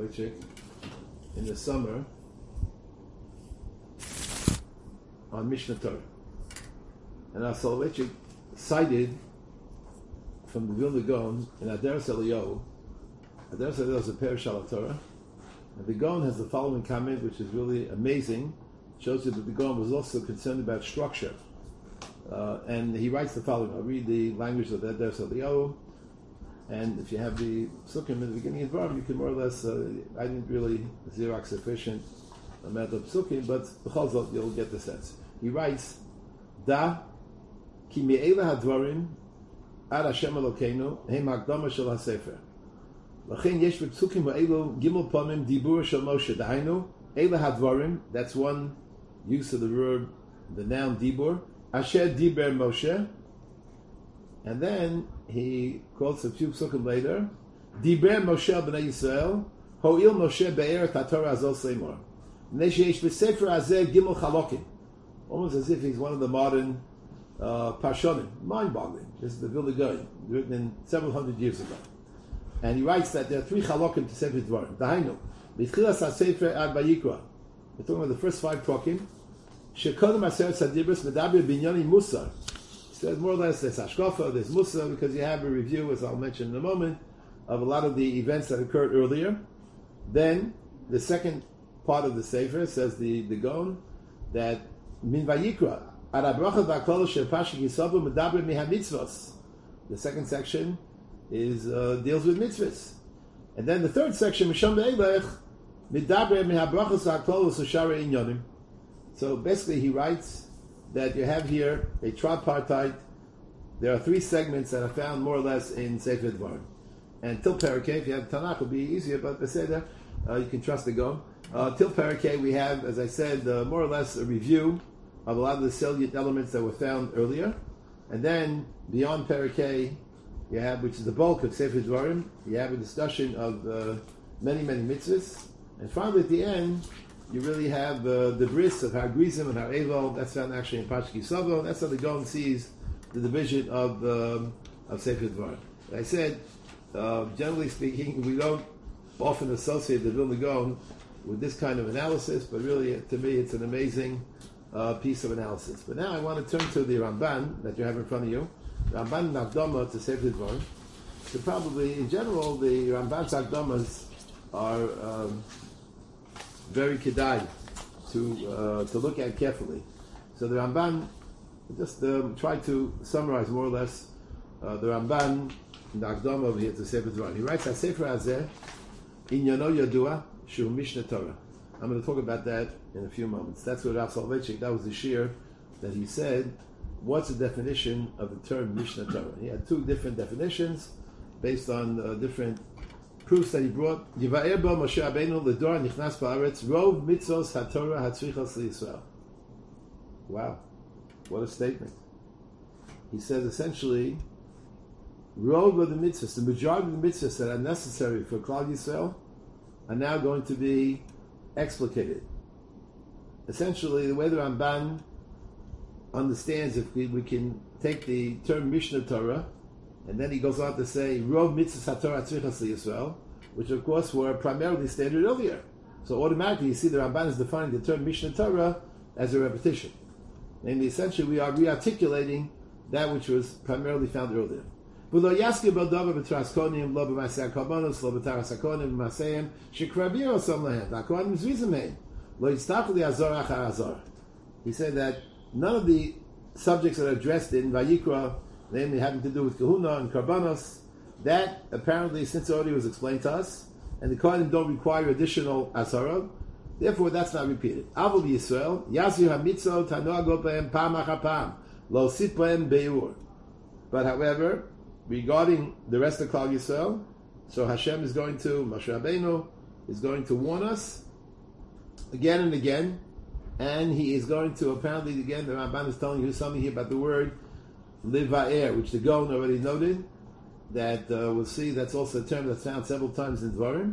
Soloveitchik in the summer on Mishnah Torah. And Rav Soloveitchik cited from the Vilna Gaon in Aderes Eliyahu. Aderes Eliyahu is a Perish al Torah. And the Gaon has the following comment, which is really amazing. It shows you that the Gaon was also concerned about structure. And he writes the following. I'll read the language of Aderes Eliyahu. And if you have the Sukkim in the beginning of Dvarim, you can more or less, I didn't really Xerox sufficient amount of Sukkim, but b'chol you'll get the sense. He writes, Da ki me'ela hadvarim ad Hashem Elokeinu hem hakdama shel hasefer. L'chein yesh b'psukim ha'elu gimel pamim dibur shel Moshe. Dahainu, ela hadvarim, that's one use of the word, the noun dibur, asher diber Moshe. And then he quotes a few psukim later, Diber Moshe b'nei Yisrael, ho'il Moshe be'er tatorah azol seimor. Nesheyesh b'sefer azeh gimel chalokim. Almost as if he's one of the modern Parshonim. Mind-boggling. This is the Vilna Gaon, written in several hundred years ago. And he writes that there are 3 chalokim to Sefer Dvarim. Dahainu, b'tchilas ha'sefer ad vayikra. We're talking about the first 5 talking. Shekodem aseret sadibros medaber binyani musar. There's more or less there's Hashkafa, there's Musa, because you have a review, as I'll mention in a moment, of a lot of the events that occurred earlier. Then the second part of the Sefer says the Gaon that Min Vayikra Arabracha V'Akol Shepashi Yisavu Medaber Mihamitzvos. The second section is deals with mitzvahs, and then the third section Misham Be'elech Medaber Mihabrachas V'Akol U'Shara Inyonim. So basically, he writes that you have here a tripartite. There are 3 segments that are found more or less in Sefer Dvarim. And till Parakeh, if you have Tanakh, it'll be easier, but Beseder, you can trust the Gaon. Till Parakeh, we have, as I said, more or less a review of a lot of the salient elements that were found earlier. And then, beyond Parakeh, you have, which is the bulk of Sefer Dvarim, you have a discussion of many, many mitzvahs. And finally, at the end, you really have the bris of Har Grizim and Har Evel. That's found actually in Parshas Kisavo. That's how the Gaon sees the division of Sefer Dvarim. Like I said, generally speaking, we don't often associate the Vilna Gaon with this kind of analysis, but really, to me, it's an amazing piece of analysis. But now I want to turn to the Ramban that you have in front of you. Ramban Nagdama to Sefer Dvarim. So probably, in general, the Ramban's Nagdamas are very kedai to look at carefully. So the Ramban, just try to summarize more or less the Ramban in the Akdama over here to Sefer Dvarim. He writes, "HaSefer Hazeh Inyano Yadua Shu Mishnah Torah." I'm going to talk about that in a few moments. That's what Rav Soloveitchik, that was the shir that he said. What's the definition of the term Mishnah Torah? He had 2 different definitions based on different proofs that he brought. Yivaer bo Moshe Rabbeinu l'dor nichnas ba'aretz rov mitzvos haTorah hatzrichos liYisrael. Wow, what a statement! He says essentially, rov of the mitzvahs, the majority of the mitzvahs that are necessary for Klal Yisrael, are now going to be explicated. Essentially, the way the Ramban understands, if we can take the term Mishnah Torah, and then he goes on to say, Rov mitzvahs haTorah tzrichas liYisrael, which of course were primarily stated earlier. So automatically you see the Ramban is defining the term Mishnah Torah as a repetition. Namely, essentially we are re-articulating that which was primarily found earlier. V'lo yaskir b'davar b'tras konim, lo b'masei ha'karbonos, lo b'taras ha'konim, b'maseihem, shekrabir osam lahem, ha'konim zvizim heim, lo yitztachu li'azor achar azor. He said that none of the subjects that are addressed in Vayikra, namely having to do with kahuna and karbanos, that apparently, since it already was explained to us, and the Kohanim don't require additional asara, therefore that's not repeated. Avol Yisrael, Yazir HaMitzvot Hanoagot B'hem Pam Achar Pam, Lo Sit B'hem Be'ur. But however, regarding the rest of Klal Yisrael, so Hashem is going to, Moshe Rabbeinu is going to warn us again and again, and he is going to, apparently again, the Ramban is telling you something here about the word Liva'er, which the Gaon already noted, that we'll see that's also a term that's found several times in Dvarim.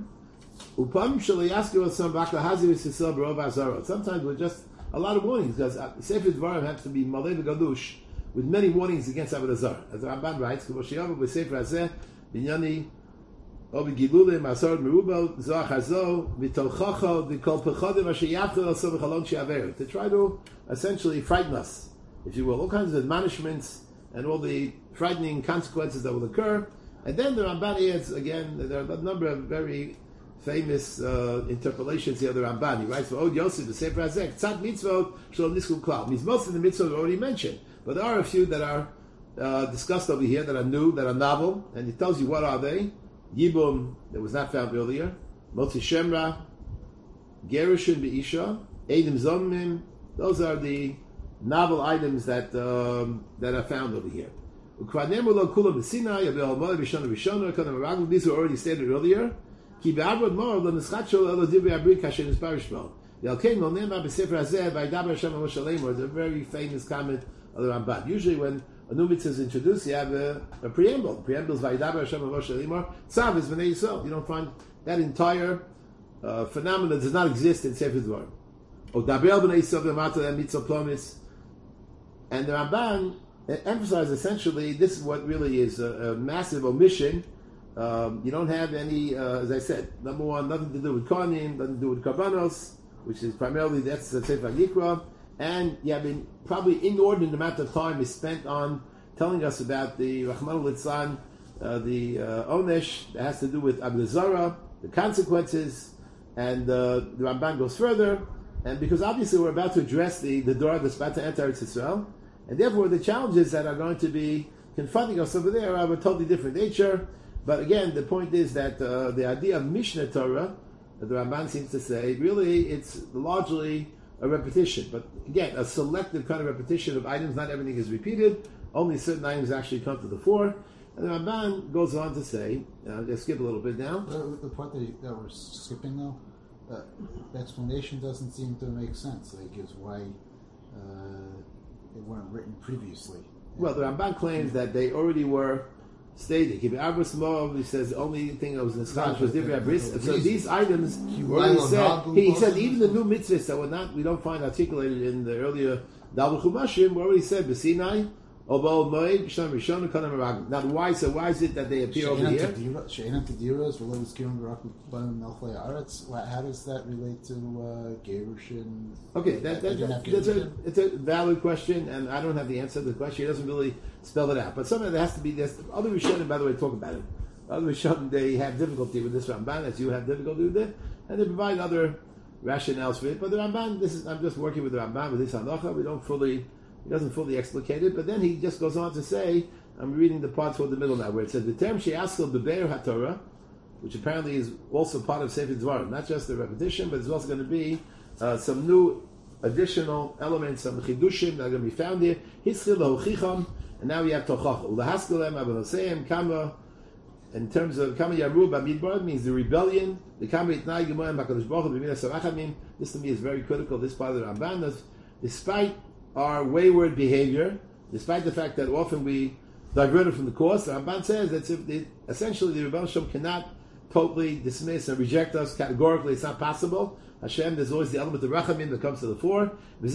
Sometimes with just a lot of warnings, because Sefer Dvarim has to be Malei V'Gadush, with many warnings against Avodah Zarah. As the Ramban writes, Obi Gilulim, Asar Merubal, Zoach Hazo, Vitolchocho, Vikol Pechodim, Ashayachel, Asov Chalon Shiaver, to try to essentially frighten us, if you will, all kinds of admonishments and all the frightening consequences that will occur. And then the Ramban adds, again, there are a number of very famous interpolations here of the Ramban. He writes, "Oh Yosef, the Sefer Hazek, Tzad Mitzvot, Shalom Niskum Klal." Means most of the mitzvot are already mentioned, but there are a few that are discussed over here that are new, that are novel, and he tells you what are they. Yibum, that was not found earlier. Motzi Shemra, Gerushin Be'isha, Eidim Zomim. Those are the novel items that are found over here. These were already stated earlier. It's a very famous comment of the Ramban. Usually when a new mitzvah is introduced, you have a preamble. The preamble is Vayidaber Hashem Moshe Lemor. Tzav is Bnei Yisrael. You don't find that entire phenomenon does not exist in Sefer Dvarim. O Daber Bnei Yisrael B'mata Mitzvah Plomis. And the Ramban emphasizes essentially this is what really is a massive omission. You don't have any, as I said, number one, nothing to do with Kohanim, nothing to do with Karbanos, which is primarily that's the Sefer Yikra. And you have been probably inordinate amount of time is spent on telling us about the Rahman al-Litzlan, the Onesh that has to do with Avodah Zarah, the consequences, and the Ramban goes further. And because obviously we're about to address the door that's about to enter Eretz Yisrael, and therefore the challenges that are going to be confronting us over there are of a totally different nature. But again, the point is that the idea of Mishneh Torah, that the Ramban seems to say, really it's largely a repetition, but again, a selective kind of repetition of items. Not everything is repeated. Only certain items actually come to the fore. And the Ramban goes on to say, let's skip a little bit now. The part that we're skipping though, the explanation doesn't seem to make sense. Like, is why they weren't written previously. Well, the Ramban claims that they already were stated. He says the only thing that was in Nischach was Divrei Bris. So these items were already said. He said even the new mitzvahs that we don't find articulated in the earlier Dalvul Chumashim were already said B'Sinai. Now, why is it that they appear over here? How does that relate to Gerushin? Okay, it's a valid question, and I don't have the answer to the question. He doesn't really spell it out. But something that has to be this. Other Rishonim, by the way, talk about it. Other Rishonim, they have difficulty with this Ramban, as you have difficulty with it, and they provide other rationales for it. But the Ramban, I'm just working with the Ramban with this halacha. He doesn't fully explicate it, but then he just goes on to say, I'm reading the part toward the middle now, where it says, the term she'askel bebeir haTorah, which apparently is also part of Sefer Dvarim, not just the repetition, but it's also going to be some new additional elements, some chidushim that are going to be found here. Hischil hochicham, and now we have tochach. Ulahaskelem abonoseim kama. In terms of kama yaru b'midbar, means the rebellion. The kama itnai gemoyim hakadosh baruch hu b'minas sarachamim. This to me is very critical. This part of the Ramban, despite our wayward behavior, despite the fact that often we diverted from the course, the Ramban says that essentially the Rebbe Shem cannot totally dismiss and reject us categorically. It's not possible. Hashem, there's always the element of Rachamim that comes to the fore. The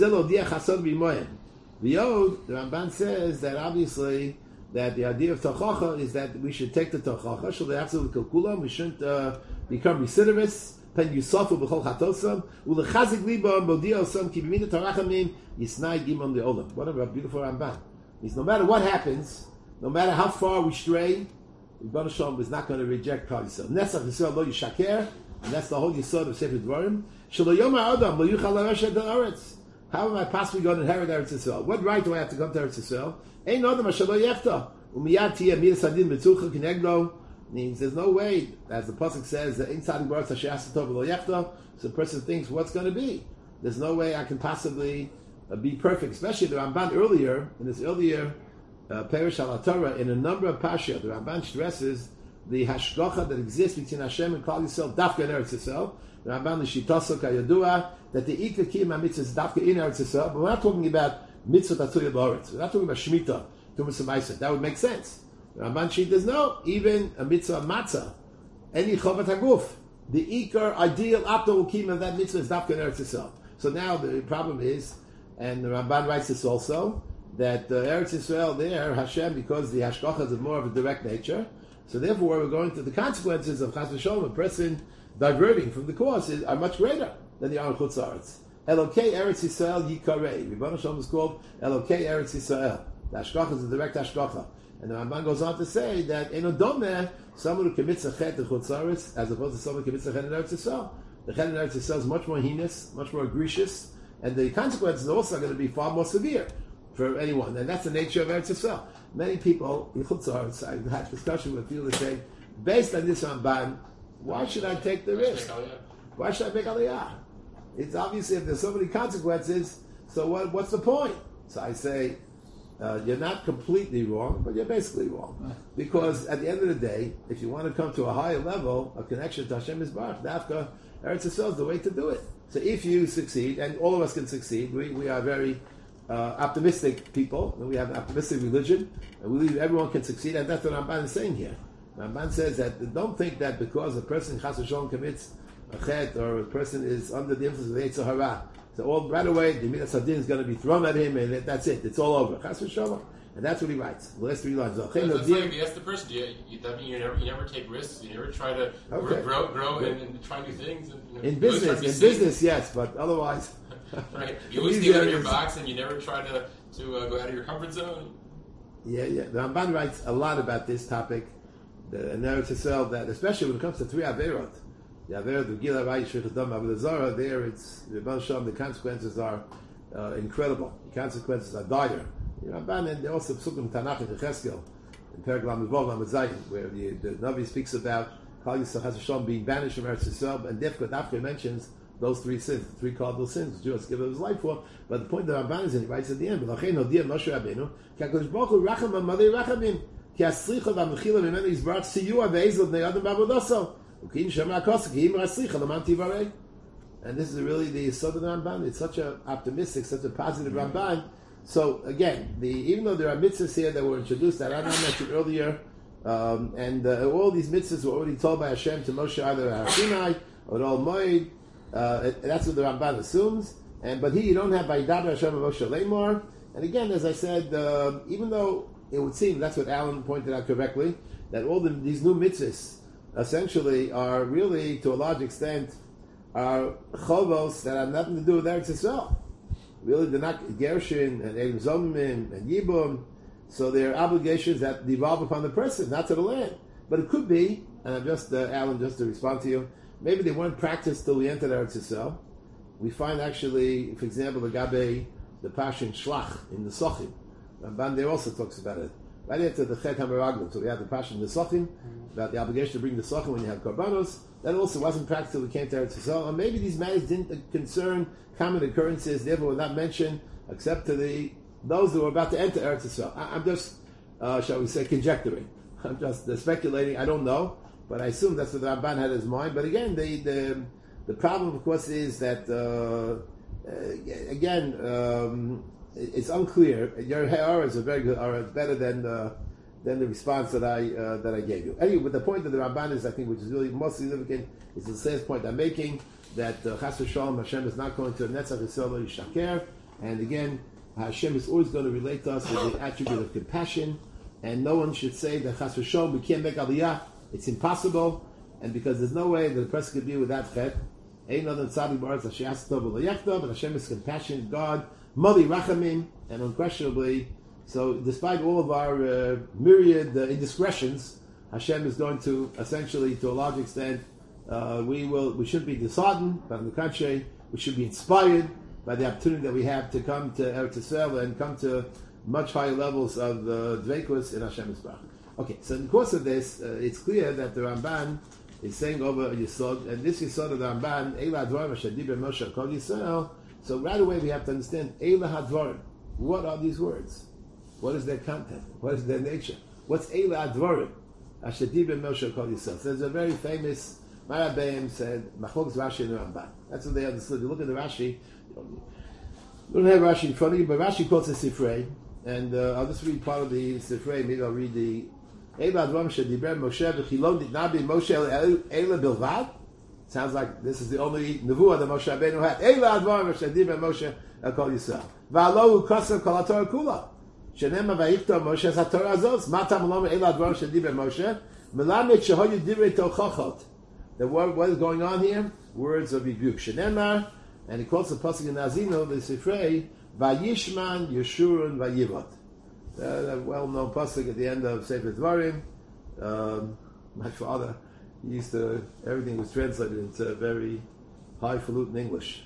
Ramban says that obviously that the idea of Tochacha is that we should take the Tochacha, we shouldn't become recidivists. Pen Yusafu b'chol chatosam ulechazik libam b'odiosam ki b'minat harachamim yisnai gimon leolam. What a beautiful Ramban! Means no matter what happens, no matter how far we stray, Rebbeinu Shalom is not going to reject Klal Yisrael. Nesach Yisrael lo yishaker, and that's the whole yisod of Sefer Dvarim. Shelo yomar adam lo yuchal l'reshet ha'aretz. How am I possibly going to inherit Eretz Yisrael? What right do I have to come to Eretz Yisrael? Ein adam asher lo yefta umiyad tiyeh midas hadin b'tzucha kinegdo. Means there's no way, as the pasuk says, that inside the so the person thinks what's going to be. There's no way I can possibly be perfect. Especially the Ramban earlier, in this earlier Perish al Torah, in a number of Pasha, the Ramban stresses the hashgacha that exists between Hashem and Klal Yisrael, dafka in Eretz Yisrael. The Ramban l'shitaso kayadua that the ikar kiyum mitzvah is dafka in Eretz Yisrael. But we're not talking about mitzvah tatuya b'aretz. We're not talking about shmita, tumas and that would make sense. Ramban Shit does no, even a mitzvah matzah, any chovat haguf, the ikar ideal apto ukim of that mitzvah is dafka in Eretz Yisrael. So now the problem is, and the Ramban writes this also, that Eretz Yisrael there, Hashem, because the hashgacha is more of a direct nature, So therefore, we're going to the consequences of Chas v'Sholom, a person diverting from the course, are much greater than the Aron Chutz La'aretz. Elokei Eretz Yisrael Yikarei. Rebbeinu Shalom is called Elokei Eretz Yisrael. The Hashgacha is a direct Hashgacha. And the Ramban goes on to say that Eno Domeh, someone who commits a chet in Chutz La'aretz, as opposed to someone who commits a chet in Eretz Yisrael. The chet in Eretz Yisrael is much more heinous, much more egregious, and the consequences are also going to be far more severe for anyone. And that's the nature of Eretz Yisrael. Many people in Chutz La'aretz, I had discussion with people that say, based on this Ramban, why should I take the risk? Why should I make Aliyah? It's obviously if there's so many consequences, so what's the point? So I say, you're not completely wrong, but you're basically wrong. Because at the end of the day, if you want to come to a higher level of connection to Hashem Yisbarach, Dafka, Eretz Yisrael is the way to do it. So if you succeed, and all of us can succeed, we are very optimistic people, and we have an optimistic religion, and we believe everyone can succeed, and that's what Ramban is saying here. Ramban says that don't think that because a person Chas v'Sholom commits a chet, or a person is under the influence of the Yetzer Hara, so all right away the Midas Hadin is going to be thrown at him, and that's it. It's all over. Chas v'Sholom, and that's what he writes. The last 3 lines. That's like if you ask the person, that mean you never take risks. You never try to grow and try new things. And, in business, yes, but otherwise, right? You always stay out of your box, and you never try to go out of your comfort zone. Yeah. The Ramban writes a lot about this topic. The Eretz Yisrael, that especially when it comes to 3 Averot. The Averot, the Gila, Rai, Shechadam, Avodah Zarah, there the consequences are incredible. The consequences are dire. Ramban, and there also Psukim Tanakh and Cheskel, in Perek Lamivov, Lamazayim, where the Navi speaks about Kal Yisrael Chas v'Sholom being banished from Eretz Yisrael, and Dafka mentions those 3 sins, 3 cardinal sins, the Jews give his life for. But the point that Ramban is in, he writes at the end, V'lachein hodiyah Moshe Rabbeinu, ki HaKadosh Baruch Hu racham amadei rachamim, ki aslicha v'amechila mimenu yizbarach siyua ve'ezel b'nei adam b'avodoso, u'kin shema kosa ki im raslicha l'man tivarei. And this is really the Yesod of the Ramban. It's such a optimistic, such a positive Ramban. So again, even though there are mitzvahs here that were introduced that I mentioned earlier, and all these mitzvahs were already told by Hashem to Moshe either at Har Sinai or at Ol Moed. That's what the Ramban assumes. But here you don't have Vayidaber Hashem and Moshe Lemor. And again, as I said, even though it would seem, that's what Alan pointed out correctly, that all these new mitzvahs essentially are really, to a large extent, are chovos that have nothing to do with Eretz Yisrael. Really, they're not Gershon and Elim Zomim and Yibum, so they're obligations that devolve upon the person, not to the land. But it could be, and I'm just, Alan, just to respond to you, maybe they weren't practiced till we entered Eretz Yisrael. We find actually, for example, the Gabe, the Pashin Shlach in the Sochim. Ramban there also talks about it. Right after the Chet HaMeraglim, so we have the Pashin the Sochim, about the obligation to bring the Sochim when you have Korbanos. That also wasn't practiced till we came to Eretz Yisrael. Or maybe these matters didn't concern common occurrences, therefore were not mentioned, except to those who were about to enter Eretz Yisrael. I'm just, shall we say, conjecturing. I'm just speculating. I don't know, but I assume that's what the Ramban had in his mind. But again, the problem, of course, is that it's unclear. Your ha'aras are better than the response that I gave you. Anyway, but the point of the Ramban is, I think, which is really most significant, is the last point I'm making, that Chas v'Sholom, Hashem is not going to Netzach Yisrael Yishaker, and again, Hashem is always going to relate to us with the attribute of compassion, and no one should say that Chas v'Sholom, we can't make Aliyah, it's impossible, and because there's no way that a person could be without Chet, Ein Adam Tzadik B'Aretz Asher Yaseh Tov V'lo Yech Tov, and Hashem is compassionate God, Mali Rachamim, and unquestionably, so despite all of our myriad indiscretions, Hashem is going to essentially, to a large extent, we shouldn't be disheartened, but on the contrary, we should be inspired by the opportunity that we have to come to Eretz Yisrael and come to much higher levels of Dveikus in Hashem Yisbarach. Okay, so in the course of this, it's clear that the Ramban is saying over Yisod, and this Yisod of the Ramban, Eila Hadvarim Asher Diber Moshe Kol Yisrael. So right away we have to understand Eila Hadvarim. What are these words? What is their content? What is their nature? What's Eila Hadvarim Asher Diber Moshe Kol Yisrael? So there's a very famous Marabbeim said Machlokes Rashi and the Ramban. That's what they understood. You look at the Rashi. You don't have Rashi in front of you, but Rashi quotes a Sifrei, and I'll just read part of the Sifrei. Maybe I'll read the Eila Hadvarim Asher Diber Moshe V'Chilon Nitna Bi Moshe Eila Bilvad. Sounds like this is the only nevuah that Moshe Rabbeinu had. Eila Hadvarim Asher Diber Moshe Kol Yisrael. V'Alo Kosav Kol HaTorah Kula. Shenema Vayichto Moshe HaTorah Azos. Matam Loma Eila Hadvarim Asher Diber Moshe. Melamed shehoyu divrei tochachot. That what is going on here? Words of rebuke. Shenemar, and he quotes the pasuk in Azino, the Sifrei, Vayishman, Yeshurun, Vayivot. That well-known pasuk at the end of Sefer Dvarim. My father, everything was translated into very highfalutin English.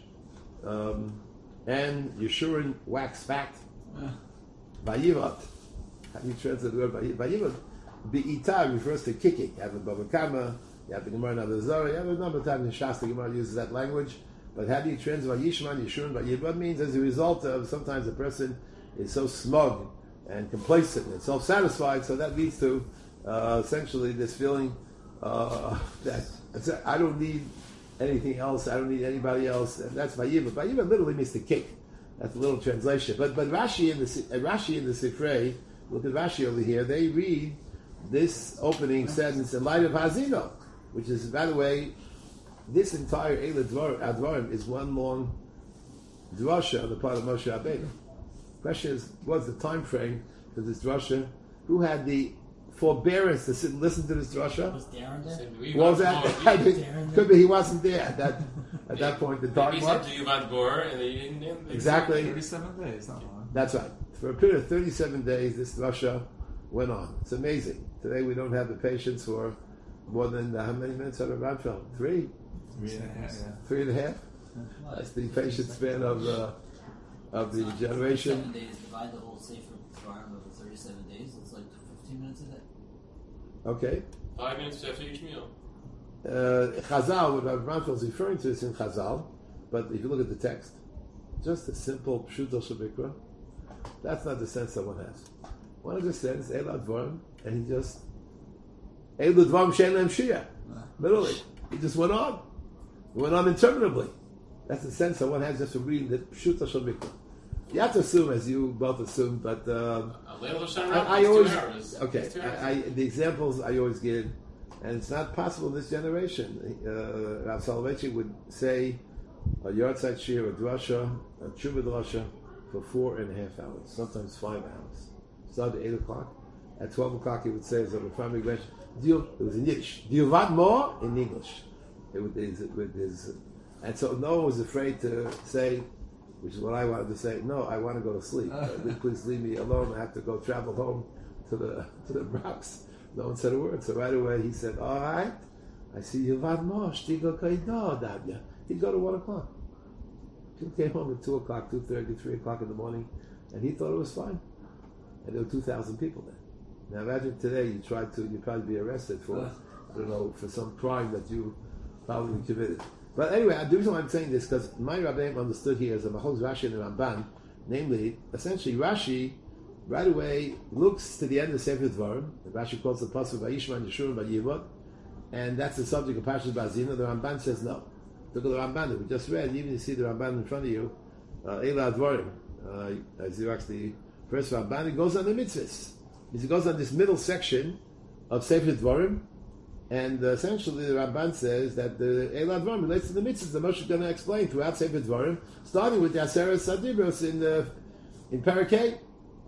And Yeshurun, wax fat. Vayivot. How do you translate the word Vayivot? Be'ita refers to kicking. You have a Bava Kama, you have the Gemara in Avodah Zarah, you have a number of times in Shas the Gemara uses that language. But how do you translate Vayishman, Yeshurun, Vayivot? Means as a result of sometimes a person is so smug and complacent and self-satisfied, so that leads to essentially this feeling that I don't need anything else, I don't need anybody else, and that's Vayivot. Vayivot literally means to kick. That's a little translation. But Rashi in the Sifrei, look at Rashi over here, they read this opening sentence in light of Hazino, which is, by the way, this entire Eila Advarim is one long drasha on the part of Moshe Rabbeinu. Question is, what's the time frame for this drasha? Who had the forbearance to sit and listen to this drasha? Was Darren there? What was that? Could be he wasn't there at that point. The dark mark. He said to Yuvat Bor, and they didn't. Exactly. 37 days, not long. That's right. For a period of 37 days, this drasha went on. It's amazing. Today we don't have the patience for more than how many minutes out of Ramfeld? 3? 3.5. 3.5. That's the patience span of the generation. 7 days. Divide the whole Sefer Dvarim over 37 days. It's like 15 minutes a day. Okay. 5 minutes after each meal. Chazal, what Ramfeld is referring to is in Chazal, but if you look at the text, just a simple pshuto shebikra, that's not the sense that one has. One understands Eila Dvarim, and he just Eila Dvarim she'en lehem shia. Literally, he just went on. He went on interminably. That's the sense that one has just from reading the pshuto shebikra. You have to assume, as you both assume, but I always the examples I always give, and it's not possible in this generation. Rav Soloveitchik would say a Yartzeit Shir, a Drasha, a Tshuva Drasha for 4.5 hours, sometimes 5 hours. Started at 8 o'clock. At 12 o'clock, he would say, as a primary question, it was in Yiddish. Do you want more? In English. And so no one was afraid to say, which is what I wanted to say, no, I want to go to sleep. Please leave me alone. I have to go travel home to the Bronx. No one said a word. So right away he said, all right, I see you want more. He'd go to 1 o'clock. He came home at 2 o'clock, 2:30, 3 o'clock in the morning, and he thought it was fine. And there were 2,000 people there. Now imagine today you'd probably be arrested for, I don't know, for some crime that you probably committed. But anyway, the reason why I'm saying this, because my Rabbeim understood here as a Machoz Rashi and the Ramban, namely, essentially Rashi, right away, looks to the end of Sefer Dvarim, and Rashi calls the pasuk Vayishman Yeshurun Vayivot, and that's the subject of Parashat Bazina. The Ramban says no. Look at the Ramban that we just read, even you see the Ramban in front of you, Eila Dvarim, as you actually, first Ramban, it goes on the mitzvahs. It goes on this middle section of Sefer Dvarim, and essentially the Ramban says that the Eila Dvarim relates to the mitzvahs that Moshe is going to explain throughout Sefer Dvarim, starting with the Aseret Sadibros in Parakeh.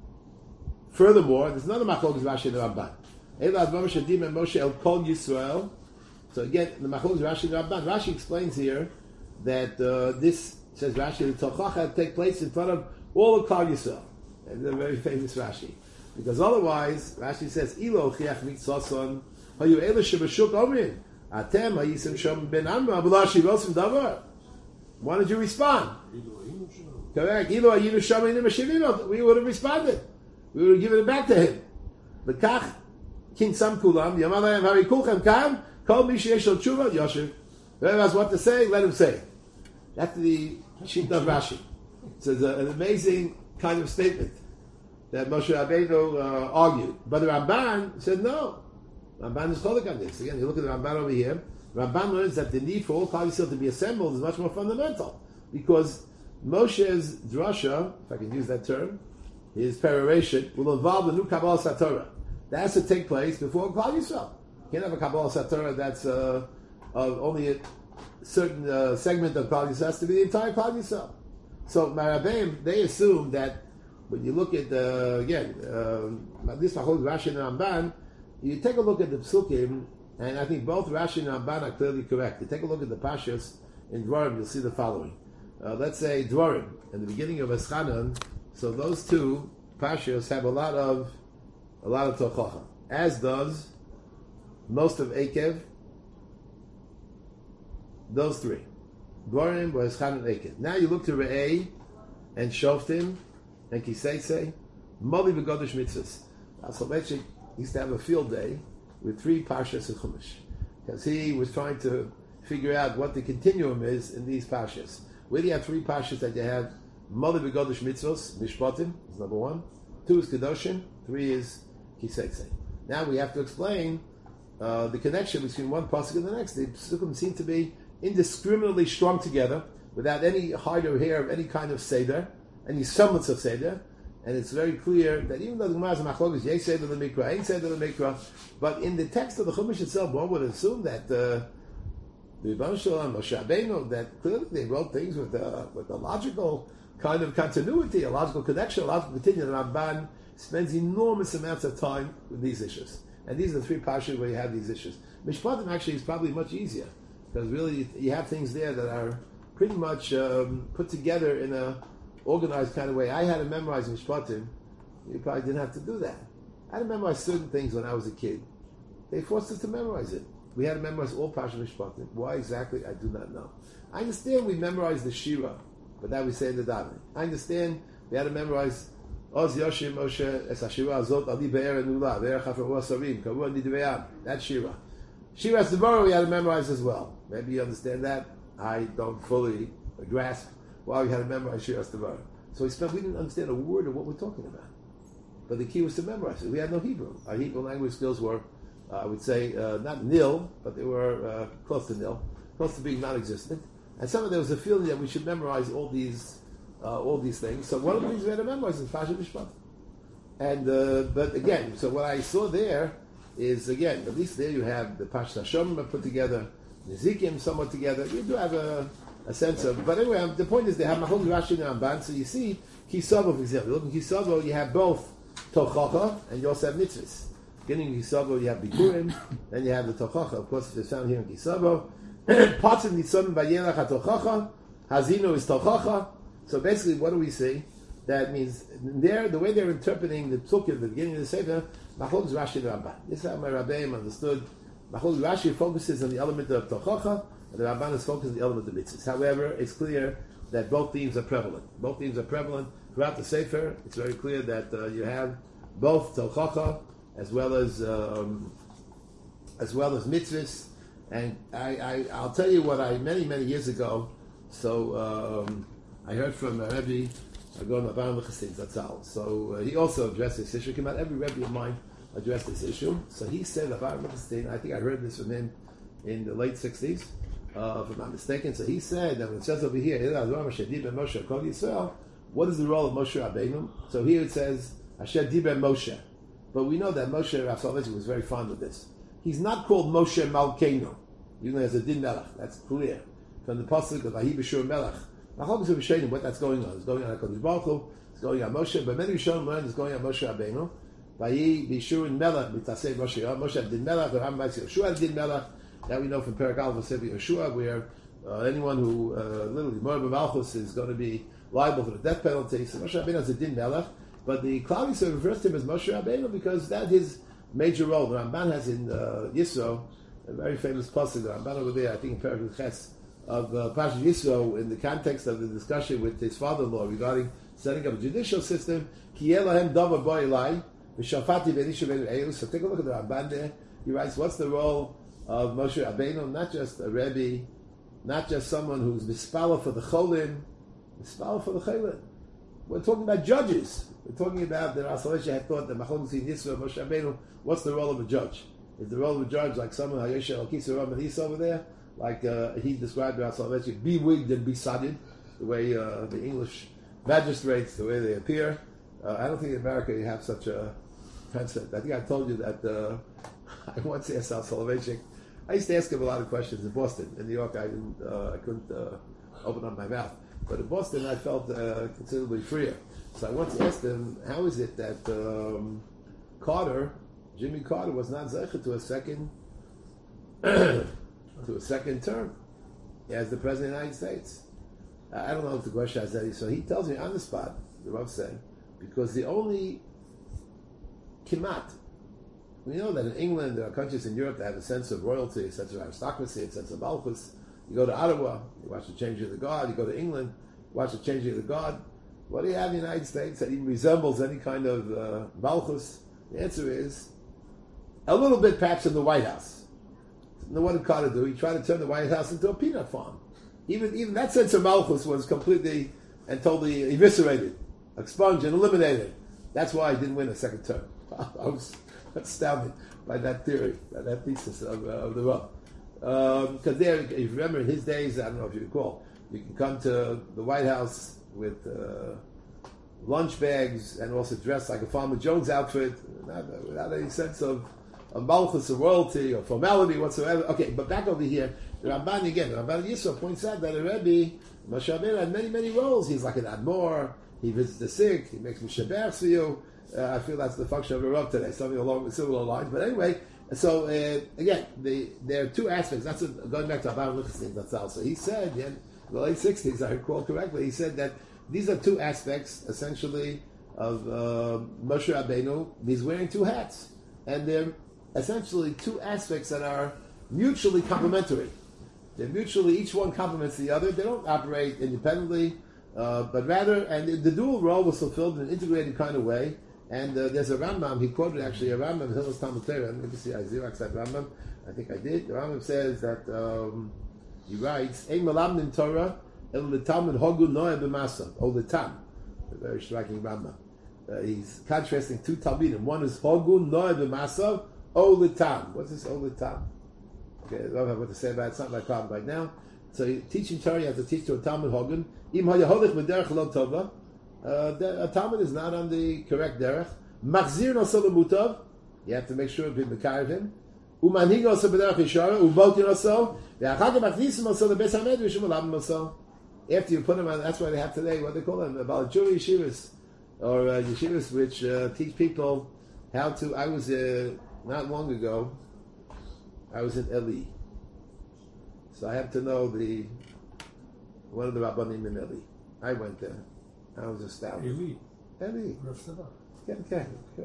Furthermore, there's another machlokes Rashi in the Ramban. Eila Dvarim Shadim and Moshe El Kol Yisrael. So again, the machlokes Rashi in the Ramban. Rashi explains here that this, says Rashi, the Tochacha had to take place in front of all of Kol Yisrael. And a very famous Rashi. Because otherwise, Rashi says, Ilo chiach mitzvason, hayu ela shebashuk omrin, atem hayisim shom ben amra, v'la shivosim davar. Why did you respond? Correct. Ilo hayinu shom inim hashivimot. We would have responded. We would have given it back to him. V'kach kin sam kulam, yamadayim hari kulchem kam, kol mi sheyesh lo tshuva, yoshiv. Whoever has what to say, let him say. That's the sheet of Rashi. So it's an amazing kind of statement that Moshe Rabbeinu argued. But the Ramban said no. Ramban is cholek on this. Again, you look at the Ramban over here. Ramban learns that the need for all Klal Yisrael to be assembled is much more fundamental. Because Moshe's drasha, if I can use that term, his peroration, will involve the new Kabbalah Satorah. That has to take place before Klal Yisrael. You can't have a Kabbalah Satorah that's of only a certain segment of Klal Yisrael. It has to be the entire Klal Yisrael. So Marabim, they assume that when you look at this Machlokes Rashi and Ramban, you take a look at the psukim, and I think both Rashi and Ramban are clearly correct. You take a look at the pashas in Dvarim, you'll see the following. Let's say Dvarim, in the beginning of Eschanan, so those two pashas have a lot of tochacha, as does most of Ekev. Those three, Dvarim, Eschanan, Ekev. Now you look to Re'ei and Shoftim and Kiseisei, Moli v'Godesh Mitzvahs. Soloveitchik used to have a field day with three pashas in Chumash, because he was trying to figure out what the continuum is in these pashas. Where do you have three pashas that you have? Moli v'Godesh Mitzvos, Mishpatim is number one. 2 is Kedoshim. 3 is Kiseitse. Now we have to explain the connection between one pasuk and the next. The pasukim seem to be indiscriminately strung together without any hide or hair of any kind of seder, any semblance of seder. And it's very clear that even though the Gemara is machlokes, yeh seder l'mikra, ain't seder l'mikra, but in the text of the Chumash itself, one would assume that the Rebbeinu Shalom, Moshe Rabbeinu, that clearly they wrote things with a logical kind of continuity, a logical connection, a logical continuity. The Ramban spends enormous amounts of time with these issues. And these are the three pashas where you have these issues. Mishpatim actually is probably much easier, because really you have things there that are pretty much put together in a organized kind of way. I had to memorize Mishpatim. You probably didn't have to do that. I had to memorize certain things when I was a kid. They forced us to memorize it. We had to memorize all Parshat Mishpatim. Why exactly, I do not know. I understand we memorized the Shira, but that we say in the davening. I understand we had to memorize Oz Yoshim Moshe Es HaShira Azot Ali Be'er Enula Be'er Chafru Asarim Kavu Nidveyam. That's Shira. Shira Sdevorah we had to memorize as well. Maybe you understand that. I don't fully grasp why we had to memorize Shira Sdevorah. So we didn't understand a word of what we're talking about. But the key was to memorize it. We had no Hebrew. Our Hebrew language skills were, I would say, not nil, but they were close to nil, close to being non-existent. And somehow there was a feeling that we should memorize all these things. So one of the things we had to memorize is Parshat Mishpatim. And but again, so what I saw there is, again, at least there you have the Parshat Hashem put together, Nezikim somewhat together. You do have a sense of, but anyway, the point is they have Mahol Rashi and Ramban. So you see Kisavo, for example. Look at Kisavo, you have both Tochacha and you also have mitzvahs. Beginning in Kisavo, you have Bikurim, then you have the Tochacha. Of course, it's found here in Kisavo. Parts of Nitzavim Vayelach HaTochacha, Hazino is Tochacha. So basically, what do we see? That means the way they're interpreting the Psukim at the beginning of the Sefer, Mahol is Rashi and Ramban. This is how my Rabbeim understood. Mahol Rashi focuses on the element of Tochacha, and the Ramban is focused on the element of mitzvahs. However, it's clear that both themes are prevalent. Both themes are prevalent throughout the Sefer. It's very clear that you have both Tochacha as well as mitzvahs. And I'll tell you what many years ago. So I heard from Rebbe Agon Avraham Chassid Zatzal. So he also addressed this issue. Came out every Rebbe of mine addressed this issue. So he said Avraham Chassid. I think I heard this from him in the late 60s, if I'm not mistaken. So he said that when it says over here, what is the role of Moshe Rabbeinu? So here it says Asher Dibra Moshe. But we know that Moshe Rav Soloveitchik was very fond of this. He's not called Moshe Malkeinu, even though there's a Din Melech. That's clear from the pasuk of Ahi B'Shur Melech. Nachalkus B'Sheinim, what that's going on? It's going on HaKadosh Baruch Hu. It's going on Moshe. But many Rishonim learned it's going on Moshe Rabbeinu. Ahi B'Shur Melech Mitasei Moshe. Moshe had Din Melech. The Rambam says Yeshua had Din Melech. That we know from Perek Aleph of Sefer Yeshua, where anyone who literally Mor B'Malchus is going to be liable for the death penalty. So Moshe Rabbeinu has a Din Melech. But the Klal Yisrael refers to him as Moshe Rabbeinu because that's his major role. The Ramban has in Yisro, a very famous pasuk. The Ramban over there, I think in Perek Ches, of Parshat Yisro, in the context of the discussion with his father-in-law regarding setting up a judicial system. Ki Elohem davar bo elai v'shafati v'nishu v'elu. So take a look at the Ramban there. He writes, what's the role of Moshe Rabbeinu? Not just a Rebbe, not just someone who's mispala for the cholim, mispala for the cholim. We're talking about judges. We're talking about the Rav Soloveitchik had thought that Machon Tzin Yisro Moshe Rabbeinu. What's the role of a judge? Is the role of a judge like someone Hayesha Alkisa Ram Hadis over there, like he described Rav Soloveitchik, be wigged and be sadded, the way the English magistrates, the way they appear. I don't think in America you have such a concept. I think I told you that I once asked Rav Soloveitchik. I used to ask him a lot of questions in Boston. In New York, I couldn't open up my mouth. But in Boston, I felt considerably freer. So I once asked him, how is it that Carter Jimmy Carter was not zeicha to a second term as the president of the United States. I don't know if the question has that. So he tells me on the spot, the Rav said, because the only kimat, we know that in England there are countries in Europe that have a sense of royalty, a sense of aristocracy, a sense of malchus. You go to Ottawa, you watch the changing of the guard. You go to England, watch the changing of the guard. What do you have in the United States that even resembles any kind of malchus? The answer is a little bit, perhaps, in the White House. And what did Carter do? He tried to turn the White House into a peanut farm. Even that sense of malchus was completely and totally eviscerated, expunged, and eliminated. That's why he didn't win a second term. I was astounded by that theory, by that thesis of the Rav. Because there, if you remember in his days, I don't know if you recall, you can come to the White House with lunch bags and also dressed like a Farmer Jones outfit, without any sense of malchus or royalty or formality whatsoever. Okay, but back over here, the Ramban again, Ramban Yisro points out that a Rebbe, Moshe Rabbeinu, had many, many roles. He's like an Admor, he visits the sick, he makes Mishabers for you. I feel that's the function of a Rav today, something along the similar lines. But anyway, so again, there are two aspects. That's going back to Abraham Lichtenstein. That's also. He said in the late 60s, I recall correctly, he said that these are two aspects, essentially, of Moshe Rabbeinu. He's wearing two hats. And they're essentially two aspects that are mutually complementary. They're mutually, each one complements the other. They don't operate independently, but rather, and the dual role was fulfilled in an integrated kind of way. And there's a Rambam, he quoted actually a Rambam, Hilchos Talmud Torah. Let me see, I xeroxed that Rambam. I think I did. The Rambam says that, he writes, Ein malamdim Torah, el l'talmud hogu noeh b'masa, o l'tam. A very striking Rambam. He's contrasting two Talmidim. One is hogu noeh b'masa, o l'tam. What's this o l'tam? Okay, I don't have what to say about it. It's not my problem right now. So teaching Torah, you have to teach to a Talmud hogun. Im hayaholich b'derech lo tova. A Talmud is not on the correct derech. Machzir nosel l'mutav. You have to make sure to be mekarev him. Umanhig nosel b'derech yishara. Ubotin nosel. Ve'achag machnisim nosel l'beis hamed v'shum alabim nosel. After you put him on, that's why they have today, what they call them, about Juri yeshivas, or yeshivas which teach people how to. I was not long ago. I was in Eli, so I have to know one of the rabbanim in Eli. I went there. I was astounded. Eli. כן.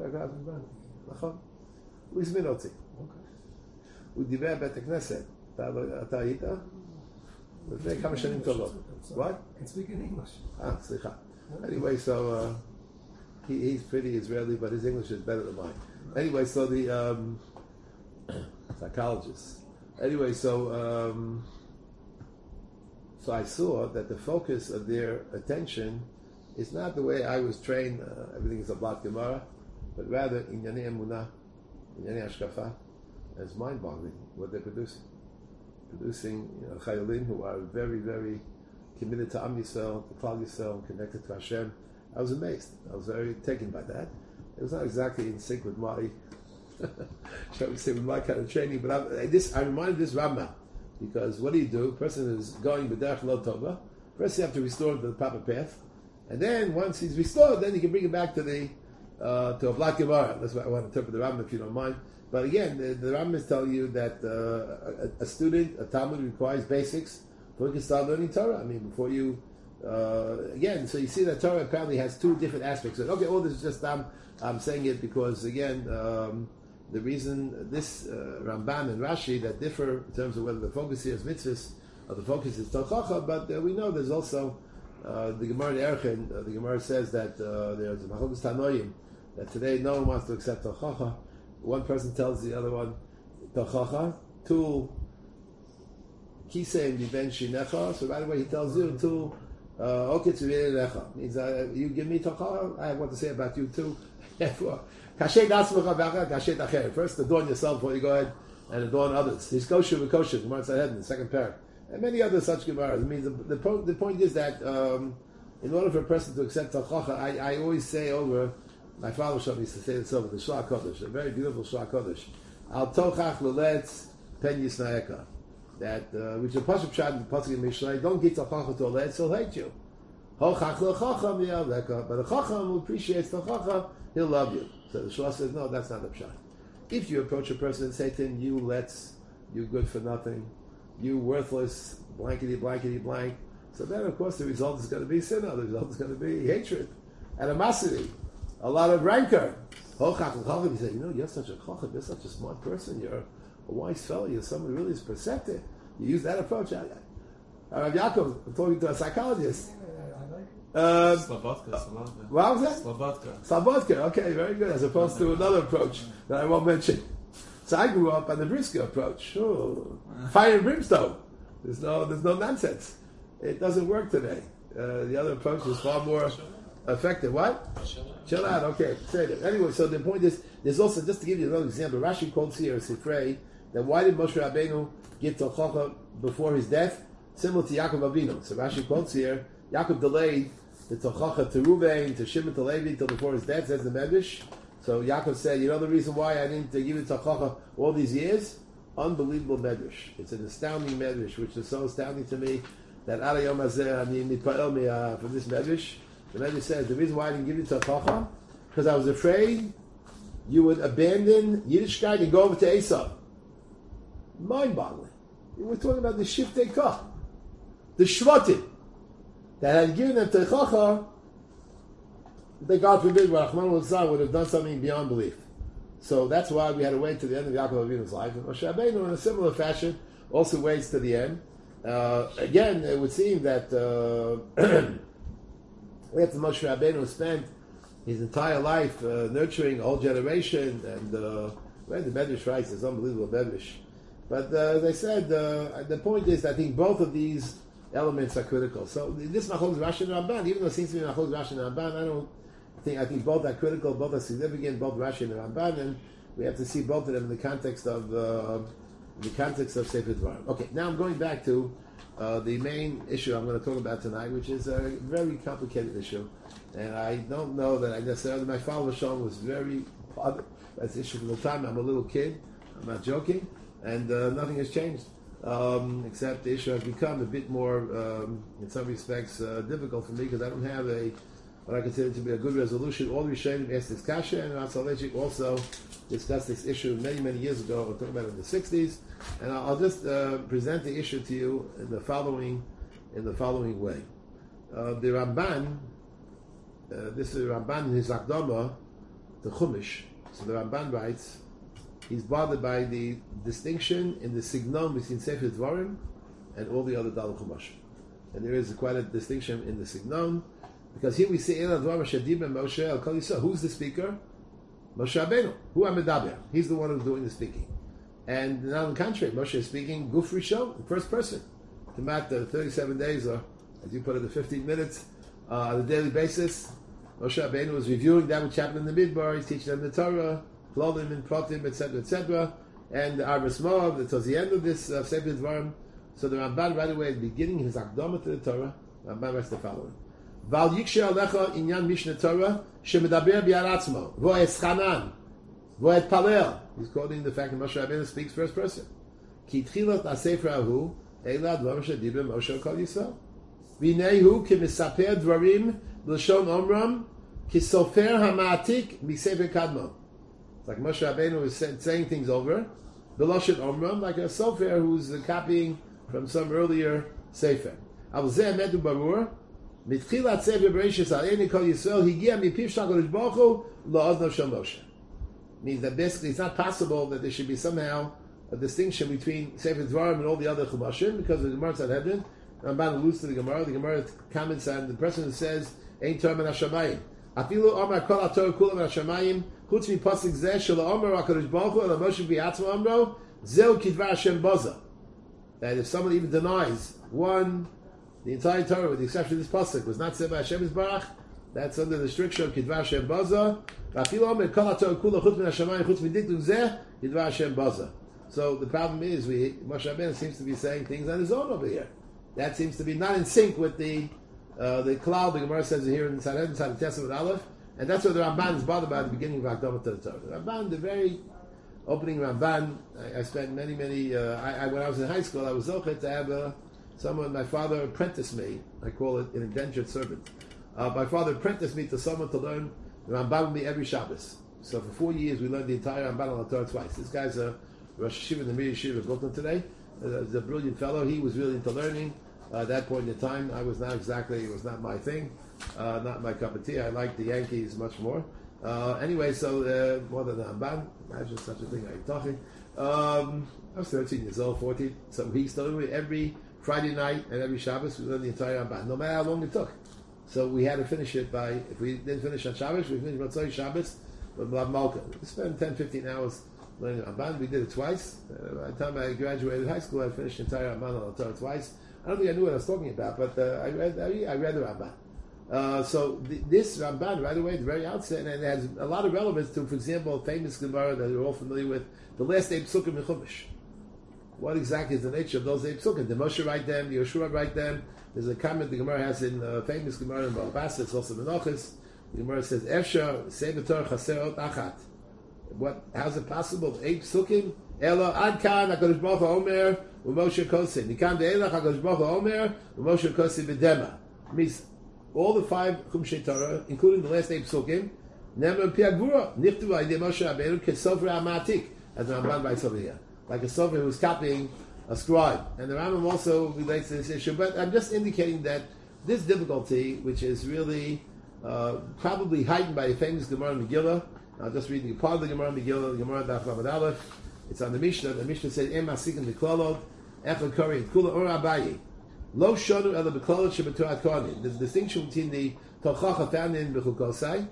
הוא הזמין אותי. הוא דיבר בית הכנסת. אתה היית? לפני כמה שנים טובות. What? I can speak in English. סליחה. Anyway, so he's pretty Israeli, but his English is better than mine. Anyway, so the psychologist. Anyway, so I saw that the focus of their attention is not the way I was trained. Everything is a Blat Gemara, but rather in Yanei Emunah, in Yanei Ashkafa. It's mind-boggling what they're producing. Producing Chayalim who are very, very committed to Am Yisrael, to Klal Yisrael, connected to Hashem. I was amazed. I was very taken by that. It was not exactly in sync with my, shall we say, with my kind of training. But I reminded this Rambam, because what do you do? A person is going b'derech lo tova. First, you have to restore him to the proper path, and then once he's restored, then you can bring him back to a Blat Gemara. That's why I want to interpret the Rambam, if you don't mind. But again, the Rambam is telling you that a student, a Talmud, requires basics before you can start learning Torah. I mean, before you, again, so you see that Torah apparently has two different aspects. So, okay, all this is just, I'm saying it because, again, the reason this Ramban and Rashi that differ in terms of whether the focus here is mitzvahs or the focus is Tochacha, but we know there's also the Gemara in Erchin, the Gemara says that there's a Machogus Tanoim, that today no one wants to accept Tochacha. One person tells the other one, Tochacha, tu kiseim diben shinecha, so right away he tells you, tu oketzuvinecha, means you give me Tochacha, I have what to say about you too. First adorn yourself before you go ahead and adorn others. He's kosher with kosher, Gemara Sanhedrin in the second parak. And many other such Gemaras. I mean, the point is that in order for a person to accept Tochacha, I always say over, my father showed me used to say this over the Shua Kodesh, a very beautiful Shua Kodesh. Al Tochach L'Letz Pen Yisnaeka. That, which is a Pasuk Pshat in the Pasuk in Mishnah, don't get Tochacha to a Letz, he'll hate you. Hochach L'Chacham Ya'aleka. But a Chacham who appreciates Tochacha, he'll love you. So the Shua says, no, that's not the Pshat. If you approach a person and say to him, you good for nothing, you worthless, blankety blank, so then of course the result is going to be sinner, the result is going to be hatred, animosity, a lot of rancor. You say, you're such a chacham, you're such a smart person, you're a wise fellow, you're someone who really is perceptive. You use that approach. Rav Yaakov, I'm talking to a psychologist. Slobodka. What was that? Slobodka, okay, very good, as opposed to another approach that I won't mention. So I grew up on the Brisker approach. Oh, fire and brimstone. There's no nonsense. It doesn't work today. The other approach is far more effective. What? Chill out. Okay, say that. Anyway, so the point is, there's also, just to give you another example, Rashi quotes here, Sifrei, that why did Moshe Rabbeinu give Tochacha before his death? Similar to Yaakov Avinu. So Rashi quotes here, Yaakov delayed the Tochacha to Ruvain, to Shimon, to Levi, till before his death, says the Medrash. So Yaakov said, the reason why I didn't give it Tochacha all these years? Unbelievable Medrash. It's an astounding Medrash, which is so astounding to me that Arayom Hazeh, from this Medrash, the Medrash says, the reason why I didn't give it Tochacha, because I was afraid you would abandon Yiddishkeit and go over to Esau. Mind-boggling. We're talking about the Shiftei Koch, the Shvatim, that had given them Tochacha, that God forbid, Rahman would have done something beyond belief. So that's why we had to wait to the end of Yaakov Avinu's life. And Moshe Rabbeinu, in a similar fashion, also waits to the end. Again, it would seem that after Moshe Rabbeinu spent his entire life nurturing a whole generation, and the Medrash writes, it's unbelievable Medrash. But as I said, the point is, I think both of these elements are critical. So this Machlokes Rashi and Ramban, even though it seems to be Machlokes Rashi and Ramban, I think both are critical, both are significant, both Rashi and Ramban, and we have to see both of them in the context of Sefer Dvarim. Okay, now I'm going back to the main issue I'm going to talk about tonight, which is a very complicated issue, and I don't know that I necessarily, my father Shalom was very part of this issue from the time I'm a little kid. I'm not joking, and nothing has changed, except the issue has become a bit more, in some respects, difficult for me, because I don't have what I consider to be a good resolution. All the Rishonim asked this kasha, and Rav Soloveitchik also discussed this issue many, many years ago. We're talking about it in the 60s, and I'll just present the issue to you in the following way. The Ramban, this is Ramban in his Akdama, the Chumash. So the Ramban writes, he's bothered by the distinction in the signon between Sefer Dvarim and all the other Daled Chumash. And there is quite a distinction in the signon, because here we see Moshe Al Kol Yisrael. Who's the speaker? Moshe Rabbeinu. Hu HaMedaber. He's the one who's doing the speaking. And now, on the contrary, Moshe is speaking Guf Rishon, the first person. Tamat 37 days, or as you put it, the 15 minutes on a daily basis. Moshe Rabbeinu was reviewing that which happened in the Midbar. He's teaching them the Torah, Klolim and Pratim, etc., etc. And the Arvas Moav, towards the end of this Sefer Dvarim. So the Ramban, right away, at the beginning, his Akdama to the Torah, Ramban writes the following. Val yikshe alecha inyan Mishneh Torah shemedaber bi'aratzmo v'eschanan v'etpalel. He's quoting the fact that Moshe Rabbeinu speaks first person. Ki tchilat ha'sefer ahu elad dvarim shediber Moshe Kol Yisrael v'nehu k'misaper dvarim l'shon omram k'sofer ha'ma'atik misefer kadmo. It's like Moshe Rabbeinu is saying things over b'loshen omram, like a sofer who's copying from some earlier sefer. Al zeh medu barur. Mitchilat Sefer Bereshis Aleini Kol Yisrael Higia Mipiv Shakadosh Baruch Hu La'oznav Shel Moshe. Means that basically it's not possible that there should be somehow a distinction between Sefer Dvarim and all the other Chumashim, because the Gemara Sanhedrin, Ramban alludes to the Gemara comments on the person who says Ein Torah min Hashamayim. Afilu Omar Kol HaTorah Kula min Hashamayim Chutz mi Pasuk Zeh Shel Omar HaKadosh Baruch Hu Ela Moshe B'Atzmo Amro Zeu Kidvar Hashem Boza. That if someone even denies one, the entire Torah, with the exception of this pasuk, was not said by Hashem Yisbarach, that's under the stricture of Kidvar Hashem Baza. So the problem is, Moshe Rabbeinu seems to be saying things on his own over here. That seems to be not in sync with the cloud. The Gemara says here in Sanhedrin, inside the Testament Aleph, and that's what the Ramban is bothered by at the beginning of Akdama to the Torah. The Ramban, the very opening Ramban, I spent many, when I was in high school, I was zochet to have someone, my father apprenticed me, I call it an indentured servant. My father apprenticed me to someone to learn the Rambam with me every Shabbos. So for 4 years, we learned the entire Ramban al Torah twice. This guy's a Rosh Yeshiva in the Mir Yeshiva of Brooklyn today. He's a brilliant fellow. He was really into learning. At that point in time, I was not exactly, it was not my thing, not my cup of tea. I liked the Yankees much more. Anyway, so more than the Ramban, imagine such a thing. I'm talking. I was 13 years old, 14. So he started with every Friday night and every Shabbos, we learned the entire Ramban, no matter how long it took. So we had to finish it by, if we didn't finish on Shabbos, we finished Motzei Shabbos, but Malka. We spent 10, 15 hours learning Ramban. We did it twice. By the time I graduated high school, I finished the entire Ramban al Torah twice. I don't think I knew what I was talking about, but I read the Ramban. So this Ramban, right away, at the very outset, and it has a lot of relevance to, for example, a famous Gemara that we're all familiar with, the last 8 Psukim in Chumash. What exactly is the nature of those 8 Psukim? Did Moshe write them? Did Yeshua write them? There's a comment the Gemara has in the famous Gemara in Balabasa, it's also Menachos. The Gemara says, Efsha, Sefer Torah Chaserot Achat. How's it possible? 8 Psukim? Elo, Ad Kan, HaKadosh Baruch Hu Omer, U'Moshe Kosi. Nikan De'elach, HaKadosh Baruch Hu Omer, U'Moshe Kosi B'dema. Means all the 5 Chumshei Torah, including the last 8 Psukim, Nemer Piagura, Nichtu V'Ayidei Moshe Rabbeinu, Kesofer HaMatik, as the Ramban writes over here. Like a sofer who's copying a scribe. And the Rambam also relates to this issue. But I'm just indicating that this difficulty, which is really probably heightened by a famous Gemara in Megillah, I'll just read you part of the Gemara in Megillah, the Gemara Daf Lamed Aleph. It's on the Mishnah. The Mishnah says, Em Masikim B'Klolot, Echad Kori, Kula Ur Abayi. Lo Shonu Ela B'Klolot Shebeturat Kohanim. There's a distinction between the Tochacha found in B'Chukosai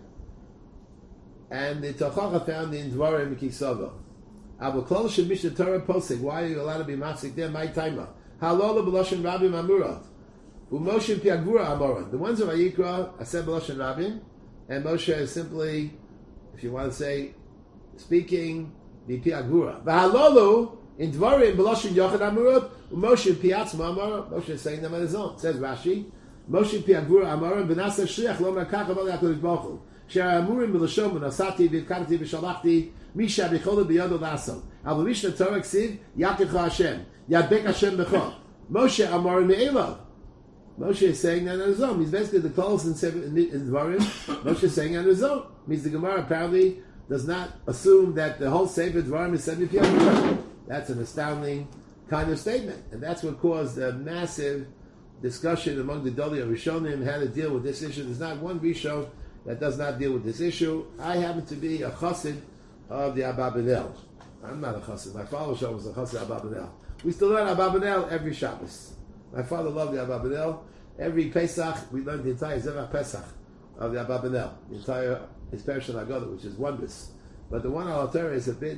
and the Tochacha found in Dvarim Mikisava. Abu Klol should Mishnah Torah posting. Why are you allowed to be mafsik there? My timer. Halola b'loshen Rabim Amurad. U'Moshe Piagura Amorad. The ones of Vayikra are said b'loshen Rabim, and Moshe is simply, if you want to say, speaking the Piagura. V'halolu in Dvarim b'loshen Yochad Amurad. U'Moshe Piatzma Amorad. Moshe is saying them on his own. It says Rashi. Moshe Piagura Amorad v'nasa shliach lo merkach avol HaKadosh Baruch Hu. She'amurim b'lashon v'nasati v'kavti v'shalachti Misha b'cholah b'yodo l'asam. Al Mishnah Torah ksiv Yakecha Hashem Yadbek Hashem b'cho. Moshe Amar me'elav. Moshe is saying that on his own. He's basically the close in Dvarim. Moshe is saying on his own. Means the Gemara apparently does not assume that the whole Sefer Dvarim is said b'piyah. That's an astounding kind of statement, and that's what caused a massive discussion among the Doli Rishonim how to deal with this issue. There's not one Rishon that does not deal with this issue. I happen to be a chassid of the Abarbanel. I'm not a chassid. My father was a chassid of Abarbanel. We still learn Abarbanel every Shabbos. My father loved the Abarbanel. Every Pesach, we learned the entire Zevach Pesach of the Abarbanel. The entire Especially Haggadah, which is wondrous. But the one al Torah is a bit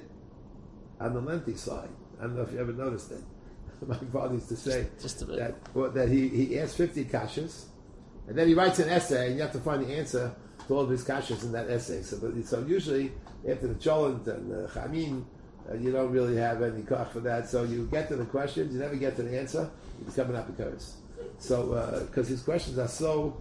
on the lengthy side. I don't know if you ever noticed it. My father used to say that he asked 50 kashas, and then he writes an essay, and you have to find the answer to all of his kashas in that essay. So usually, after the cholent and the chamin, you don't really have any kach for that. So you get to the questions, you never get to the answer. You become an apikoros. So because his questions are so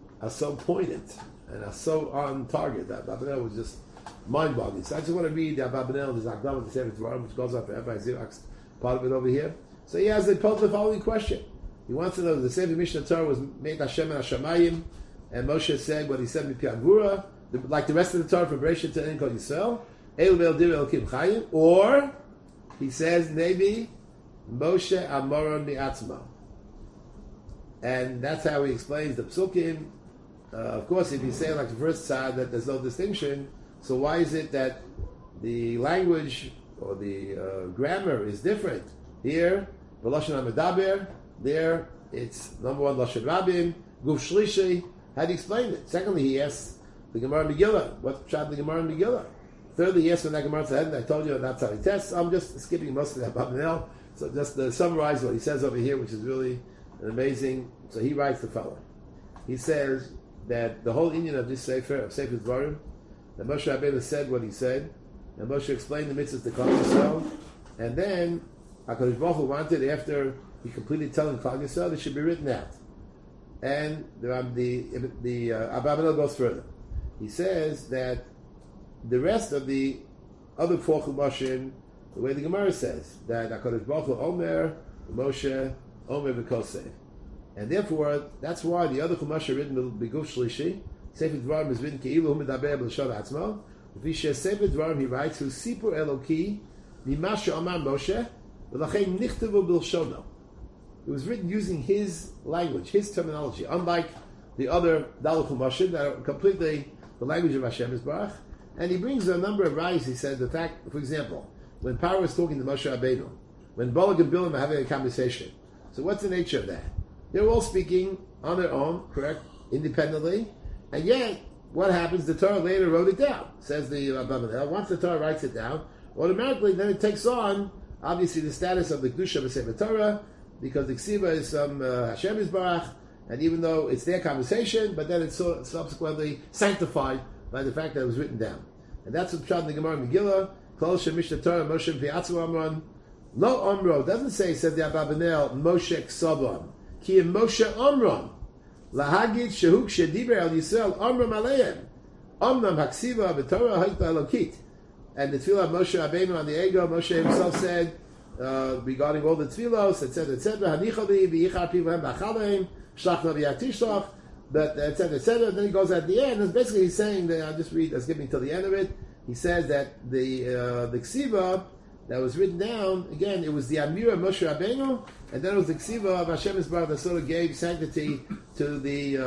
poignant and are so on target, that Abarbanel was just mind-boggling. So I just want to read the Abarbanel, the Zakdam, the Sefer Dvarim, which goes on for Rabbi Zirak's part of it over here. So he has posed the following question. He wants to know, the Sefer Mishnah Torah was made Hashem and Hashemayim, and Moshe said what he said in Piagura, like the rest of the Torah from Bereshit to En Kol Yisrael, El Ve'el Dir El Kim Chayim, or he says maybe Moshe Amoron Mi'atzma. And that's how he explains the Psukim. Of course, if you say like the first side that there's no distinction, so why is it that the language or the grammar is different? Here, B'Lashon HaMedaber, there it's number one Lashon Rabim, Guf Shlishi. How do you explain it? Secondly, he asks the Gemara Megillah. What's shot the Gemara Megillah? Thirdly, he asks when that Gemara said, I told you that's how he tests. I'm just skipping most of that Abarbanel. So just to summarize what he says over here, which is really an amazing. So he writes the following. He says that the whole Inyan of this Sefer, of Sefer Dvarim, that Moshe Rabbeinu said what he said, and Moshe explained the mitzvahs to Klal Yisrael, and then HaKadosh Baruch Hu wanted, after he completed telling Klal Yisrael, it should be written out. And the Abarbanel goes further. He says that the rest of the other four Chumashim, the way the Gemara says, that HaKadosh Baruch Hu Omer, Moshe, Omer V'Koseh. And therefore, that's why the other Chumash are written B'Guf Shlishi. Sefer Dvarim is written Ke'ilu Hu Medaber B'Lashon Atzmo. V'sheseh b'dvarim, he writes, "Hu sipur Eloki mimasha amar Moshe v'lachem nichtavu b'lshono." It was written using his language, his terminology, unlike the other Dalach Moshe that are completely the language of Hashem Yisbarach. And he brings a number of rayos. He said the fact, for example, when Paro was talking to Moshe Rabbeinu, when Balak and Bilam are having a conversation. So what's the nature of that? They're all speaking on their own, correct, independently, and yet what happens? The Torah later wrote it down. Says the Rabbanel. Once the Torah writes it down, automatically then it takes on obviously the status of the Kedusha of the Sefer Torah, because the Ksiva is some Hashem Yisbarach, and even though it's their conversation, but then it's subsequently sanctified by the fact that it was written down. And that's what Pshat in the Gemara Megillah, Kol Shemishta Torah, Moshe V'Yatzu Amron, Lo Omro, doesn't say, says the Ababanel, Moshe Ksabon, Ki Moshe Omron, Lahagit Shehuk Shediber Al Yisrael, Omrom Aleim, Omnam Haksiva B'Torah Haita Elokit. And the Tefillah of Moshe Rabbeinu on the Ego, Moshe himself said, regarding all the Tefillos, etc., etc., Hanichali, V'yichar Pivam B'achaleim, Shlach Navi Yatishlach, but etc., etc. Then he goes at the end, and basically he's saying that, I'll just read, I'll skip till the end of it. He says that the Ksiva that was written down, again, it was the Amir of Moshe Rabbeinu, and then it was the Ksiva of Hashem Yisbarach that sort of gave sanctity to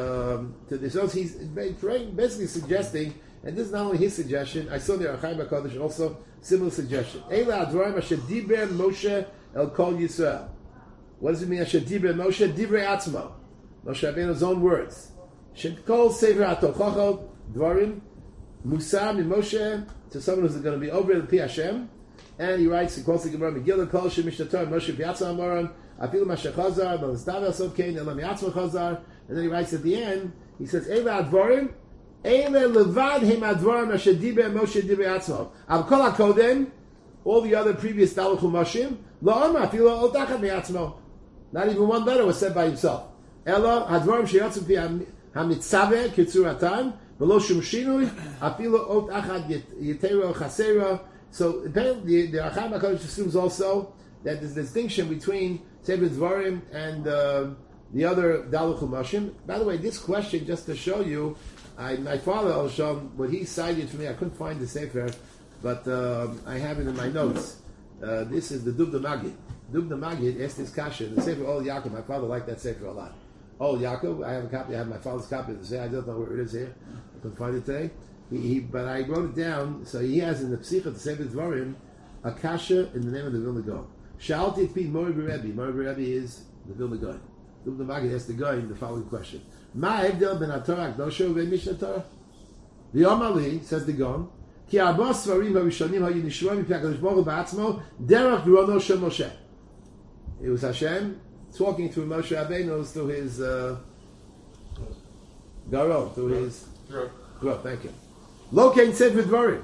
the So he's basically suggesting, and this is not only his suggestion, I saw the Archaim HaKadosh also similar suggestion. Eila Advarim Asher Diber Moshe El Kol Yisrael. What does it mean? Asher Diber Moshe Divrei Atzmo. Moshe Rabbeinu's own words. Shekol Sefer HaTochachot Dvarim Musa Mi Moshe, to someone who's going to be over the Pi Hashem. And he writes, he quotes the Gemara Megillah, Kol Shemishta Torah Moshe V'Yatza Amoran Afilu Mashe Chazar Lo Nestav Asot Kein Elam Yatzma Chazar. And then he writes at the end, he says, Eila Advarim Eile Levad Hem Advarim Asher Diber Moshe Divrei Atzmo. Al Kol HaKodem, all the other previous Dalach Moshe, Lo Amar Afilu Ol Tachat Me'atzmo. Not even one letter was said by himself. Ela Advarim Sheyatzim Pi HaMitzaveh Kitzuratan V'lo Shum Shinui Afilu Ot Achad Yetero Chasera. So apparently the Archaim HaKadosh assumes also that there's a distinction between Sefer Dvarim and the other Dalach Moshe. By the way, this question, just to show you, my father, I'll show him what he cited for me. I couldn't find the Sefer, but I have it in my notes. This is the Dubda Magid. Dubda Magid asked this kasha, the Sefer Ol Yaakov. My father liked that Sefer a lot. Ol Yaakov, I have a copy. I have my father's copy of the Sefer. I don't know where it is here. I couldn't find it today. But I wrote it down, so he has in the Psicha to Sefer Dvarim a kasha in the name of the Vilna Gaon. Shalti it be Mori Rebbe. Mori Rebbe is the Vilna Gaon. Dubda Magid asked the Gaon the following question: Ma Evdel ben Torah Akdosha uVe'Mishnah Torah? The Omali says the Gaon. Ki Arba Svarim HaRishonim Hayu Nishroim Mipnei HaKadosh Baruch Hu Ba'atzmo Derech Grono Shel Moshe. It was Hashem talking through Moshe Rabbeinu through his Garon, through his throat. Thank you. Lokein Sefer Dvarim.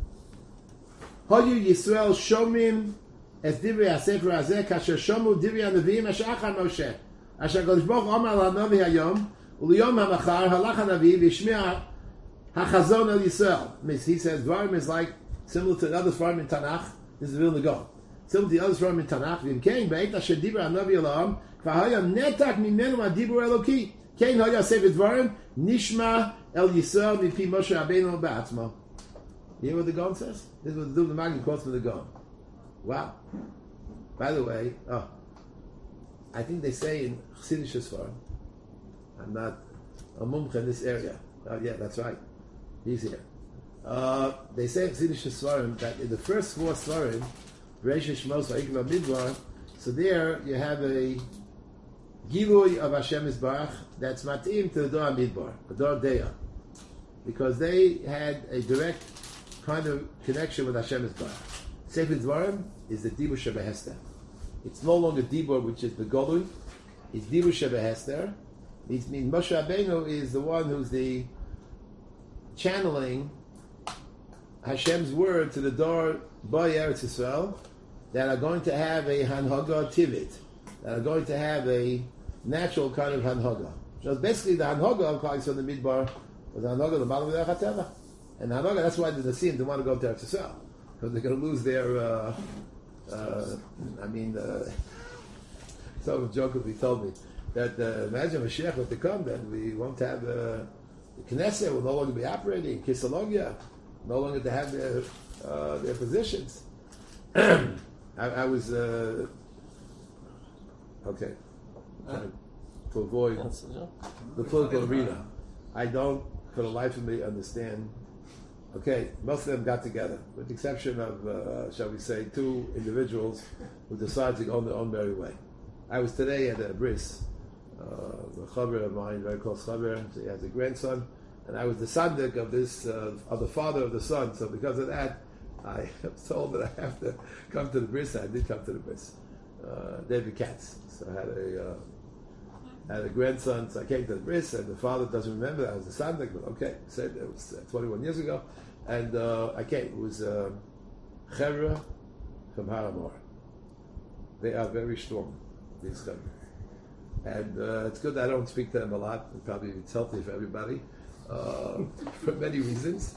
Hayu Yisrael Shomim Es Divrei HaSefer Hazeh Kasher Shomu Divrei HaNeviim Asher Achar Moshe Asher HaKadosh Baruch Hu Amar LaNavi Hayom U'Liyom HaMachar Halach HaNavi V'Yishmei HaChazon El Yisrael. He says Dvarim is like similar to the other Dvarim in Tanakh. This is Vilna Gaon. Similar to the other Dvarim in Tanakh. V'Imkein B'Eit Asher Divrei HaNavi Elam K'Va Hayom Netak Mimenu HaDibur Eloki Kein Haya Sefer Dvarim Nishma El Yisrael Mipi Moshe Rabbeinu Ba'atzmo. You hear what the Gaon says? This is what the Magid quotes from the Gaon. Wow. By the way, I think they say in Chassidish Sfarim, I'm not a mumcha in this area. Oh yeah, that's right. He's here. They say in Chassidish Sfarim that in the first four Sfarim, Reish Shmos Va'ikra Midbar, so there you have a Gilui of Hashem Yisbarach that's matim to the Dor Midbar, the Dor Deya, because they had a direct kind of connection with Hashem Yisbarach. Sefer Dvarim is the Dibur Shebehester. It's no longer Dibur, which is the Golui. It's Dibur Shebehester. It means Moshe Rabbeinu is the one who's the channeling Hashem's word to the Dor B'ay Eretz Yisrael that are going to have a Hanhaga Tivit, that are going to have a natural kind of Hanhaga. So basically the Hanhaga of Klal Yisrael in the Midbar was the Hanhaga of the Baal V'derech HaTeva. And the Hanhaga, that's why the Nasim didn't want to go to Eretz Yisrael, because they're going to lose their, some jokingly told me that imagine Mashiach were to come, then we won't have the Knesset will no longer be operating, Kisalogia. no longer to have their positions. I was okay. To avoid the political arena, I don't, for the life of me, understand. Okay, most of them got together, with the exception of, shall we say, two individuals who decided to go on their own merry way. I was today at a bris, a chaver of mine, very close chaver. So he has a grandson, and I was the sandik of this, of the father of the son. So because of that, I was told that I have to come to the bris. I did come to the bris. David Katz. So I had a grandson, so I came to the bris, and the father doesn't remember. I was the sandik, but okay, said it was 21 years ago, and I came. It was Chevra from Haramor. They are very strong, these Chevra. And it's good that I don't speak to them a lot. And probably it's healthy for everybody, for many reasons.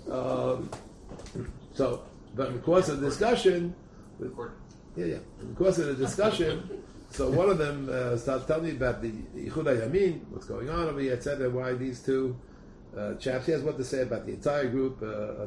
So, but in the course of the discussion, in the course of the discussion, so one of them started telling me about the Yichud HaYamin, what's going on over here, etc., why these two chaps, he has what to say about the entire group,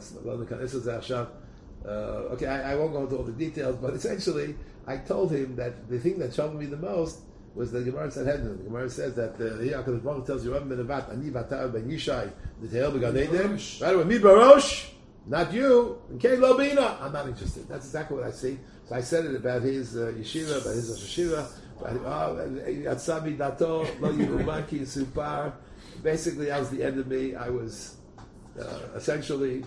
okay, I won't go into all the details, but essentially, I told him that the thing that troubled me the most was the Gemara said, the Gemara says that HaKadosh Baruch Hu tells you, Ani Vatar Ben Yishai, the Tehel B'Gan Eden, right away, Mi Barosh, not you, Kei Lo Bina, I'm not interested. That's exactly what I see. So I said it about his yeshiva, about his yeshiva, Yatsabi Dato, Lo Yirumaki Supar. Basically, that was the end of me. I was essentially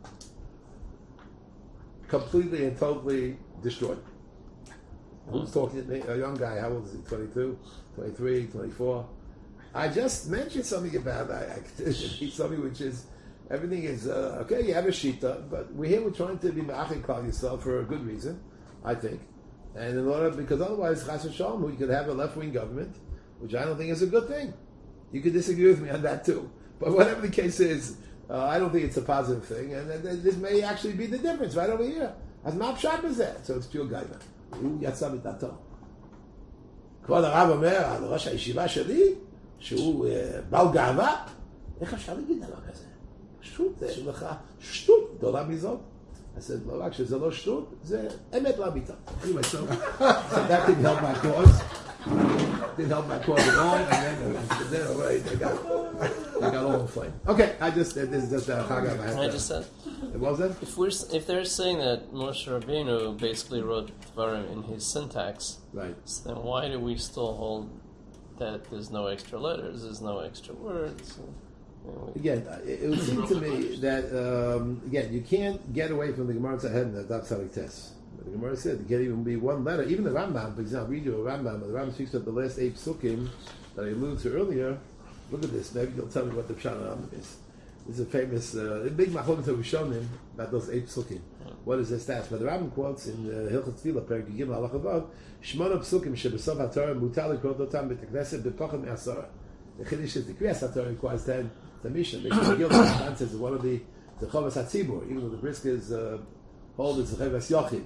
completely and totally destroyed. Who's talking to me? A young guy, how old is he? 22, 23, 24. I just mentioned something about something which is, everything is, okay, you have a shita, but we're trying to be ma'achik klal Yisrael for a good reason, I think. And in order, because otherwise, chas v'shalom, we could have a left-wing government, which I don't think is a good thing. You could disagree with me on that too. But whatever the case is, I don't think it's a positive thing, and this may actually be the difference right over here. As ma'ap shab is that, so it's pure gaiva. הוא יצא מדעתו. כבוד הרב אומר על ראש הישיבה שלי, שהוא בעל גאווה, איך אפשר להגיד דבר כזה? פשוט, זה לך שטות גדולה מזאת. אז לא רק שזה לא שטות, זה אמת לאמיתה. Anyway, so that didn't help my cause. Didn't help my cause at all, and then right, they got all inflamed. Okay, this is just a chagam. I just said. What was that? If they're saying that Moshe Rabbeinu basically wrote Dvarim in his syntax, right? Then why do we still hold that there's no extra letters, there's no extra words? Again, it would seem to me that again, you can't get away from the Gemara Tzahid and the Daf Tzadik Tes. The Gemara said there can't even be one letter. Even the Rambam, for example, read you a Rambam. The Rambam speaks of the last 8 psukim that I alluded to earlier. Look at this. Maybe you'll tell me what the Pshat Rambam is. It's a famous, big machlokes that we've shown him about those 8 psukim. What is their stats? But the Rambam quotes in Hilchot Tefillah, Perek Yigim Halacha Vav, Shmona psukim shebesof haTorah mutar likrot otam b'tekneset b'pachad me'asara. The Chiddush is the Kriyas haTorah requires 10 Mishnah. The Gilad says one of the Chovas HaTzibur, even though the Briskers hold it's the Chovas Yochid.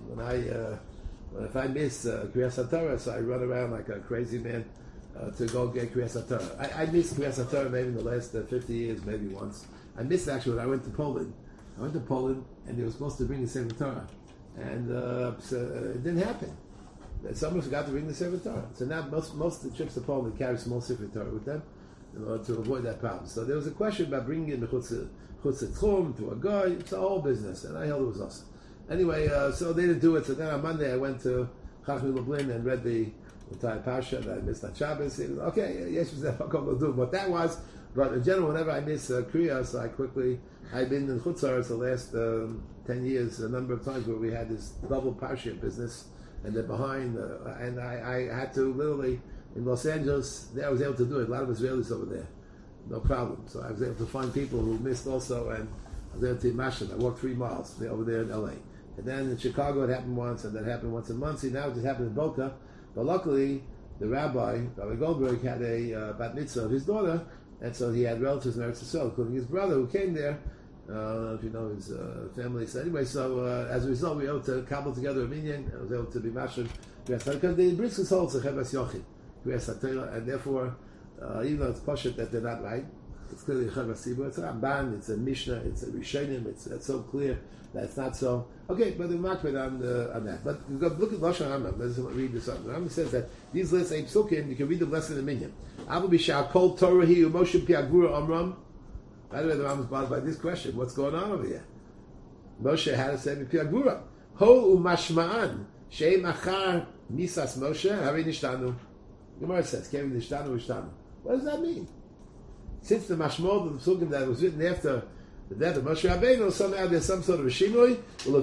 If I miss Kriyas haTorah, so I run around like a crazy man to go get Kriyas haTorah. I missed Kriyas haTorah maybe in the last 50 years, maybe once. I missed actually when I went to Poland. I went to Poland and they were supposed to bring the Sefer Torah, and so it didn't happen. Someone forgot to bring the Sefer Torah. So now most of the trips to Poland they carry small Sefer Torah with them in order to avoid that problem. So there was a question about bringing in the Chutz Tchum to a guy. It's a whole business, and I held it was awesome. Anyway, so they didn't do it. So then on Monday I went to Chachmi Lublin and read the entire Pasha that I missed on Shabbos. It was, okay, yes, do what that was. But in general, whenever I miss Kriya, so I've been in Chutzar the last 10 years, a number of times where we had this double Pasha business, and they're behind, and I had to literally, in Los Angeles, there I was able to do it. A lot of Israelis over there, no problem. So I was able to find people who missed also, and I was able to Mashin. I walked 3 miles over there in LA. And then in Chicago it happened once, and that happened once in Muncie. Now it just happened in Boca. But luckily, the Rabbi Goldberg, had a bat mitzvah of his daughter, and so he had relatives in Eretz Yisrael, including his brother who came there. I don't know if you know his family. So anyway, as a result, we were able to cobble together a minyan. I was able to be mashal because the Briskers holds a Chovas Yochid, and therefore, even though it's poshut that they're not right, It's clearly a Chavasiba. It's a Ramban. It's a Mishnah. It's a Rishonim. It's so clear that it's not so. Okay, but the market on that. But look at Lashon Rambam. Let's read this up. The Rambam says that these lists ain't psukim. You can read them less than a minyan. Abu Bishal Kol Torah Hi Moshe Piagura Amram. By the way, the Rambam's bothered by this question. What's going on over here? Moshe had to say Piagura. Hol Umashma'an Shei Machar Misas Moshe Hari Nishtanu. Gemara says Kevin Nishtanu Nishtanu. What does that mean? Since the mashmod of the psukim that was written after the death of Moshe Rabbeinu, somehow there's some sort of a shinoi.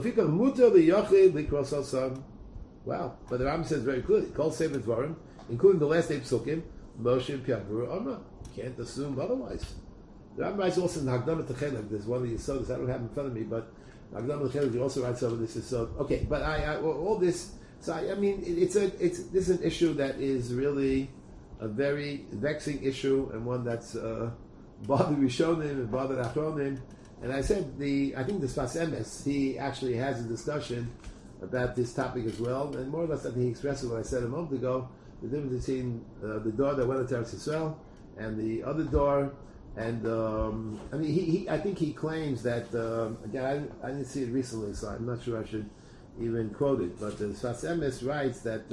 Wow! But the Rambam says very clearly, Kol Sefer Dvarim, including the last 8 psukim, Moshe and Piagura Amra. Can't assume otherwise. The Rambam writes also in Hagdama Techelek. There's one of the Yesodis. I don't have it in front of me, but Hagdama Techelek he also writes over this Yesod. Okay, but I all this. So I mean, this is an issue that is really a very vexing issue and one that's bothered Rishonim and bothered Achronim. And I said I think the Sfas Emes, he actually has a discussion about this topic as well, and more or less I think he expresses what I said a moment ago, the difference between the door that went to Eretz Yisrael and the other door. And I mean, I think he claims that again I didn't see it recently, so I'm not sure I should even quote it. But the Sfas Emes writes that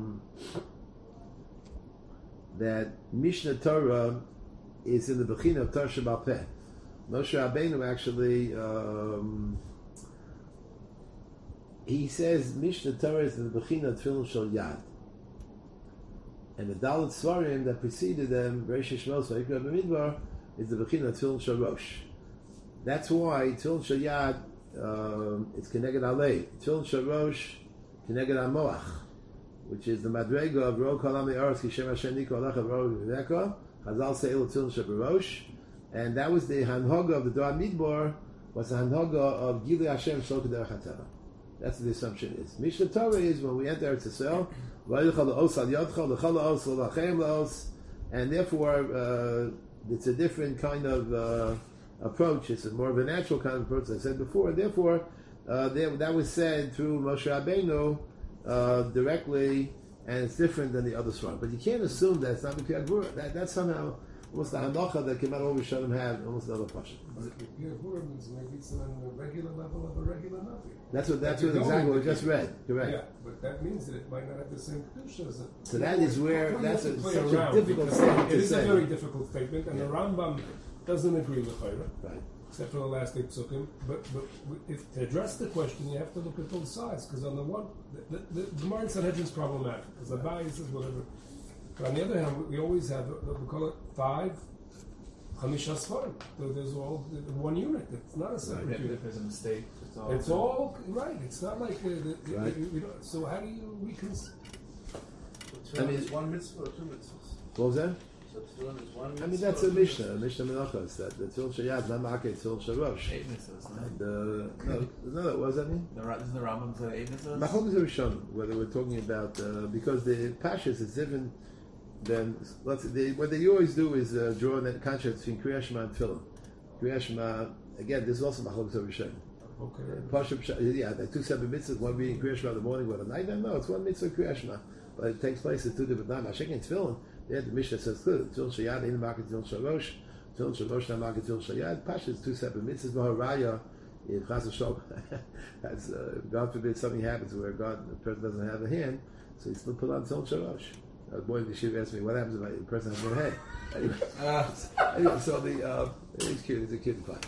that Mishnah Torah is in the Bechina of Torah Shebal Peh. Moshe Rabbeinu actually he says Mishnah Torah is in the Bechina of Tefillin Shel Yad, and the Dalet Svarim that preceded them, Reish Shmos Vayikra B'Midbar, is the Bechina of Tefillin Shel Rosh. That's why Tefillin Shel Yad it's Keneged Alei, Tefillin Shel Rosh Keneged Amoach, which is the Madrega of Ro Kolam Eretz Kishem Hashem Niko Alecha Ro V'Veka Chazal Seil Tefillin Shel Rosh, and that was the Hanhoga of the Dor Midbar, was the Hanhoga of Gilui Hashem Shloka Derech HaTeva. That's what the assumption is. Mishnah Torah is when we enter Eretz Yisrael, Vayilcha L'os Al Yodcha L'chol L'os L'Lachem L'os, and therefore it's a different kind of approach. It's more of a natural kind of approach, as I said before. Therefore, that was said through Moshe Rabbeinu directly, and it's different than the other Svarim. But you can't assume that it's not the Piagura. That's somehow almost the hanacha that came out of what Rishonim had, almost another question. But the Piagura means maybe it's on the regular level of a regular navi. That's what exactly what we just read. Correct. Yeah, but that means that it might not have the same kedusha as it. So that is where that's such a difficult statement to say. It is a very difficult statement, and the Rambam doesn't agree with Chayra, right? Except for the last 8 psukim. But if to address the question, you have to look at both sides, because on the one, the Gemara in Sanhedrin is problematic, because the Abai says whatever. But on the other hand, we always have we call it 5 Chamisha Sfarim. So there's all one unit. It's not a separate unit. If there's a mistake, it's all right. It's not like right. So how do you reconcile? I mean, it's one mitzvah or 2 mitzvahs. What was that? So tefillin is one mitzvah. I mean, that's a Mishnah Menachos, that the Tefillin Shel Yad, not Makeh Tefillin Shel Rosh. 8 mitzvahs, And no, what does that mean? Isn't the Rambam say 8 mitzvahs? Machlokas Rishon, whether we're talking about because the Pashas is different than what they always do is draw a contrast between Kriya Shema and Tefillin. Kriya Shema, again, this is also Machlokas Rishon. Okay. The 2 separate mitzvahs, one being Kriya Shema in the morning, one at night. No, it's one mitzvah Kriya Shema, but it takes place at 2 different times. Hashem and Tefillin. Yeah, the Mishnah says clearly, Tefillin Shel Yad, Ein Makeh Tefillin Shel Rosh, Tefillin Shel Rosh, not Makeh Tefillin Shel Yad. Pashas 2 separate mitzvahs. No haraya. If Chas V'Shalom, that's God forbid something happens where the person doesn't have a hand, so he still put on Tefillin Shel Rosh. A boy in the shiva asked me, "What happens if the person has no hand?" Anyway, so it's cute. It's a cute fun.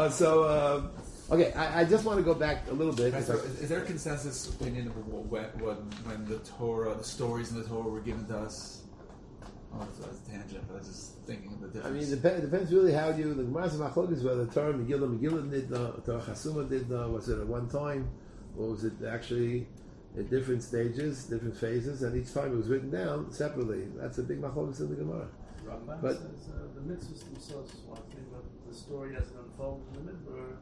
Okay, I just want to go back a little bit. So is there a consensus opinion of when the Torah, the stories in the Torah were given to us? Oh, that's a tangent, but I was just thinking of the difference. I mean, it depends really how you. The Gemara Machlokas whether the Torah Megillah did Torah Chasuma did was it at one time, or was it actually at different stages, different phases, and each time it was written down separately. That's a big Machlokas in the Gemara. Rambam but says the mitzvahs themselves is one thing, but the story as it unfolds in the midbar.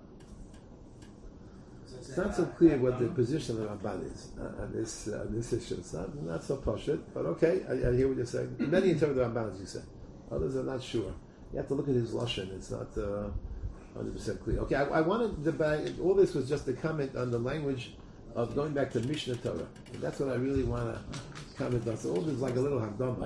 It's not so clear what the position of the Ramban is on this issue. It's not so poshut, but okay, I hear what you're saying. Many interpret the Ramban as you said. Others are not sure. You have to look at his lashon. It's not 100% clear. Okay, I wanted all this was just a comment on the language of going back to Mishnah Torah. And that's what I really want to comment on all this is like a little Hakdama.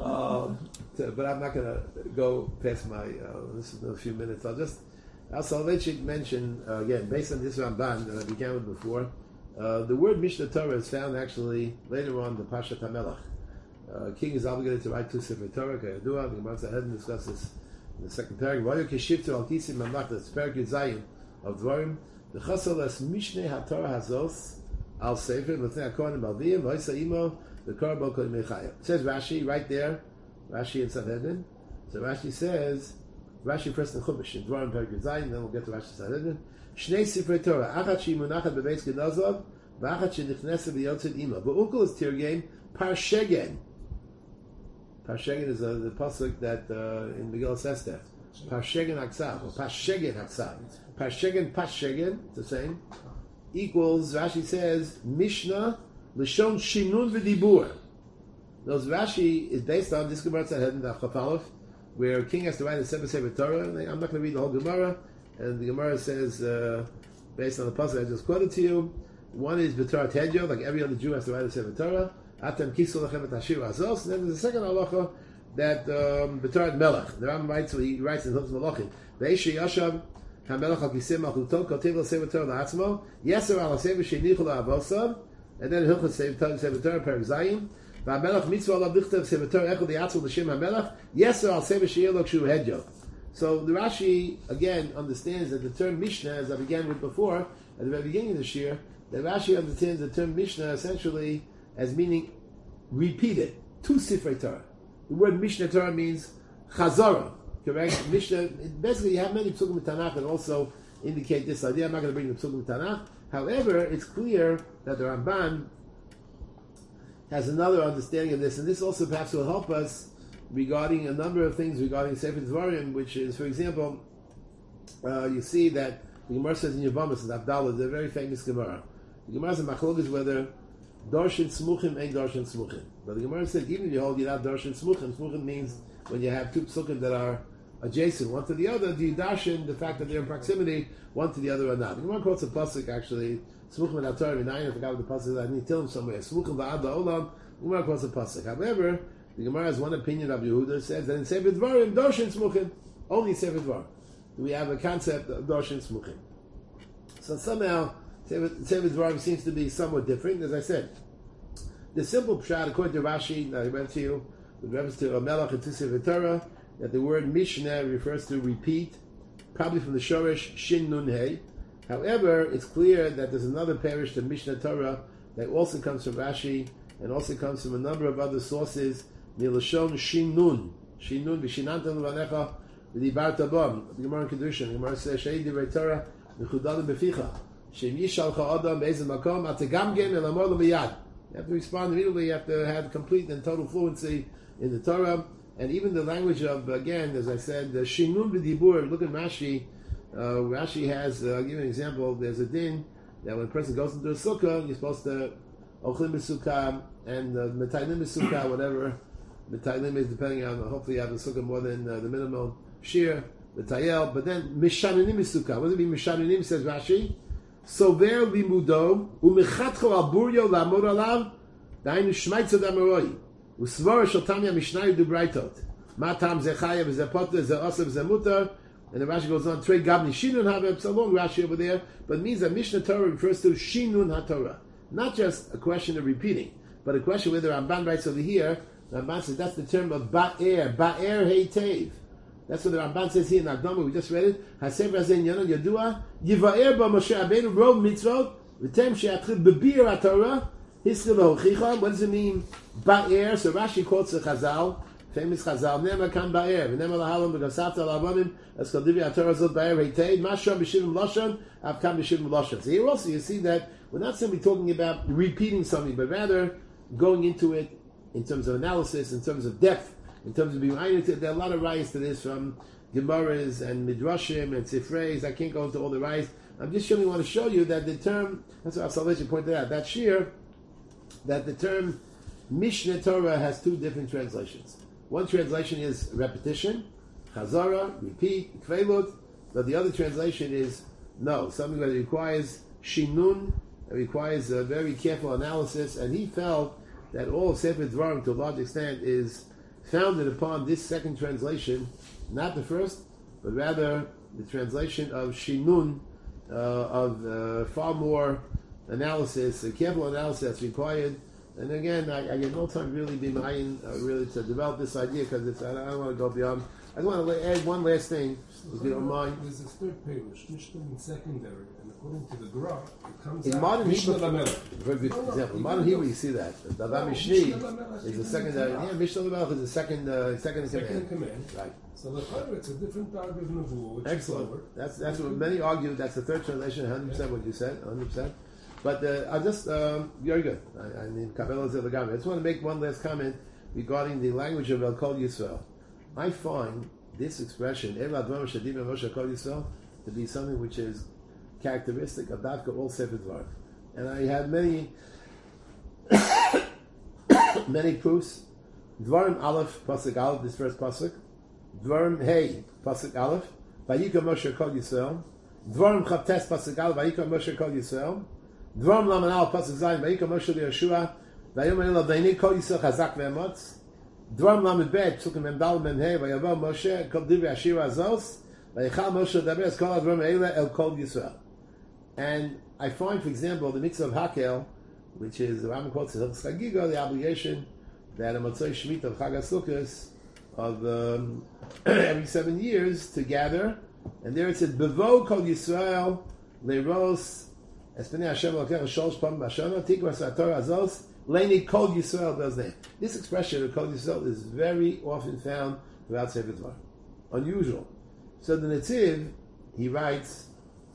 But I'm not going to go past my, this is a few minutes. Al Soloveitchik mentioned, again, based on this Ramban that I began with before, the word Mishnah Torah is found actually later on in the Pashat HaMelech. King is obligated to write two Sefer Torah, Kayadua, the Gemara Sanhedrin discusses in the second paragraph. Vayu keshivtu al tisim mamlach, that's Perek Zayin of Dvarim. The Chasal es Mishneh HaTorah Hazos al Sefer, L'fnei HaKohanim Alviyim, V'oisa imo, the Korbo Kodim Mechayim. It says Rashi right there, Rashi in Sanhedrin. So Rashi says, Rashi first in Chumash, in Dvarim Perek Zayin, then we'll get to Rashi Sanhedrin. Shnei Sifrei Torah, Achat Shi Munachat Bebeis Genazov, V'achat Shi Nichnesa V'yotzid Imo. V'ukol is Tirgem, Parshegen. Parshegen is the pasuk that in Megillah says that. Parshegen Haksav, or Parshegen Haksav. Parshegen, Parshegen, it's the same, equals, Rashi says, Mishnah, Lishon Shinun V'dibur. Those Rashi is based on this Gemara Sanhedrin Daf Chaf Aleph, where a king has to write a Sefer Torah. I'm not going to read the whole Gemara, and the Gemara says, based on the pasuk I just quoted to you, one is B'Torah Tedyo, like every other Jew has to write a Sefer Torah. Atem kisu lachem et hashir azos. And then there's a second halacha that B'Torah Melech. The Rambam writes, he writes in Hilchos Malachim, Ve'eshi yashav hamelech al kisei malchuto kotev l'sefer Torah la'atzmo yeser al hasefer sheinichu la'avosav. And then Hilchos Sefer Torah Perek Zayin. Va'melech mitzvah alav lichtav sefer Torah echad li'atzmo l'shem hamelech yeser al sefer she'yelok kshu hedyo. So the Rashi again understands that the term Mishnah, as I began with before at the very beginning of the Shir, that Rashi understands the term Mishnah essentially as meaning repeated, two Sifrei Torah. The word Mishnah Torah means Chazara, correct? Mishnah, basically you have many Psukim in Tanakh that also indicate this idea. I'm not going to bring the Psukim in Tanakh. However, it's clear that the Ramban has another understanding of this, and this also perhaps will help us regarding a number of things regarding Sefer Dvarim, which is, for example, you see that the Gemara says in Yevamos and Abdallah, the very famous Gemara. The Gemara is a machlokes whether Darshan Smuchim ain't Darshan Smuchim. But the Gemara said, even if you hold, you have Darshan Smuchim. Smuchim means when you have two psukim that are adjacent one to the other, do you darshan the fact that they're in proximity one to the other or not? The Gemara quotes a pasuk actually, Smuchim and Atar Minayin, I forgot what the pasuk is, I need to tell him somewhere. Smuchim Va'ad La'olam, the Gemara quotes a pasuk. However, the Gemara has one opinion of Yehuda, says that in Sefer Dvarim, Darshan Smuchim, only Sefer Dvarim. We have a concept of Darshan Smuchim. So somehow, Sefer Dvarim seems to be somewhat different. As I said, the simple pshat, according to Rashi, that I read to you, with reference to Melech and Sefer Torah, that the word Mishnah refers to repeat, probably from the Shoresh Shin Nun Hey. However, it's clear that there's another parish, the Mishnah Torah, that also comes from Rashi, and also comes from a number of other sources, Milashon Shin Nun, Vishinanta Levanecha, V'dibarta Bam, the Gemara in Kedushin, the Gemara says, She'ei Divrei Torah, Mechudadim Beficha, Shem Yishalcha Adam Be'ezim Makom, Ategamgem Elamor L'miyad. You have to respond immediately, you have to have complete and total fluency in the Torah, and even the language of, again, as I said, the Shinun B'dibur, look at Rashi. Rashi has, I'll give you an example, there's a din that when a person goes into a sukkah, you're supposed to Ochlim B'sukkah and Metaylim B'sukkah, whatever Metaylim is, depending on, hopefully you have a sukkah more than the minimum shear, Metayel, but then Mishaninim B'sukkah. What does it mean, Mishaninim, says Rashi? Sover limudo umechatcho al buryo la'amod alav da'inu shmaitzo damaroi usvara shel Tanya Mishnah dubraitot matam zechaya v'zepota ze'osav ze'mutar. And the Rashi goes on, Trei Gabni Shinun HaTorah. It's a long Rashi over there, but it means that Mishnah Torah refers to Shinun HaTorah. Not just a question of repeating, but a question whether Ramban writes over here. Ramban says that's the term of Ba'er Heitev. That's what the Ramban says here in Akdama. We just read it. Hasev Razen Yonon Yadua Yivaer Ba Moshe Rabbeinu Rov Mitzvot V'tem She'atchil B'Bir HaTorah Hiskil V'Hochicha. What does it mean? Ba'er. So Rashi quotes the Chazal, famous Chazal. Nema Kam Ba'er V'nema Lahalom V'Gasavta L'Avonim Eskal Divi HaTorah Zot Ba'er Heitev Mashra B'Shivim Lashon Av Kam B'Shivim Lashon. So here also you see that we're not simply talking about repeating something, but rather going into it in terms of analysis, in terms of depth, in terms of being oriented. There are a lot of rayos to this from Gemaras and Midrashim and Sifreis. I can't go into all the rayos. I'm just simply want to show you that the term, that's what Salvation pointed out, that shir, that the term Mishneh Torah has two different translations. One translation is repetition, chazara, repeat, kvelut, but the other translation is no, something that requires shinun, it requires a very careful analysis, and he felt that all of Sefer Dvarim, to a large extent, is founded upon this second translation, not the first, but rather the translation of Shinun, of far more analysis, a careful analysis that's required. And again, I get no time really be mine really to develop this idea because I don't want to go beyond. I just want to add one last thing, if you don't mind. There's a third page, Mishnah in secondary, and according to the Gra, it comes In out modern Mishnah Hebrew, Lamelech. very good example. In modern Hebrew, you see that. Davar Mishni is the secondary. Yeah, Mishnah Lamelech is the second in Second in command. command. Right. So the Torah, it's a different type of Nevuah, which Excellent. is lower. That's what many argue. That's the third translation. 100% what you said. 100%. But I just very good. I mean, Kabbalah Zilagami. I just want to make one last comment regarding the language of El Kol Yisrael. I find this expression "El Advam Shadim Moshe Kol Yisrael" to be something which is characteristic of Dafka all Sefer Dvarim, and I have many many proofs. Dvarim Aleph Pasuk Aleph, this first pasuk. Dvarim Hey Pasuk Aleph. Vayikra Moshe Kol Yisrael. Dvarim Chavtes Pasuk Aleph. Vayikra Moshe Kol Yisrael. Dvarim Laman Aleph Pasuk Zayin. Vayikra Moshe Yeshua. Vayomer Elav Vayni Kol Yisrael Chazak Ve'emotz. Dvarim Lamed Bet Psukim Memdal Memhei Vayavo Moshe Kol Divrei Ashira Azos Vayichal Moshe Daber Kol Advarim Eila El Kol Yisrael. And I find, for example, the mitzvah of Hakel, which is the Rambam quotes as Chagiga, the obligation that a Motzei Shemitah of Chag HaSukkos of every 7 years to gather, and there it says Bevo Kol Yisrael Leiros Espnei Hashem Elokecha Sholosh Pam B'Shana Tikva Sator Azos Leini Kol Yisrael does that. This expression of Kol Yisrael is very often found throughout Sefer Dvarim. Unusual. So the Netziv, he writes,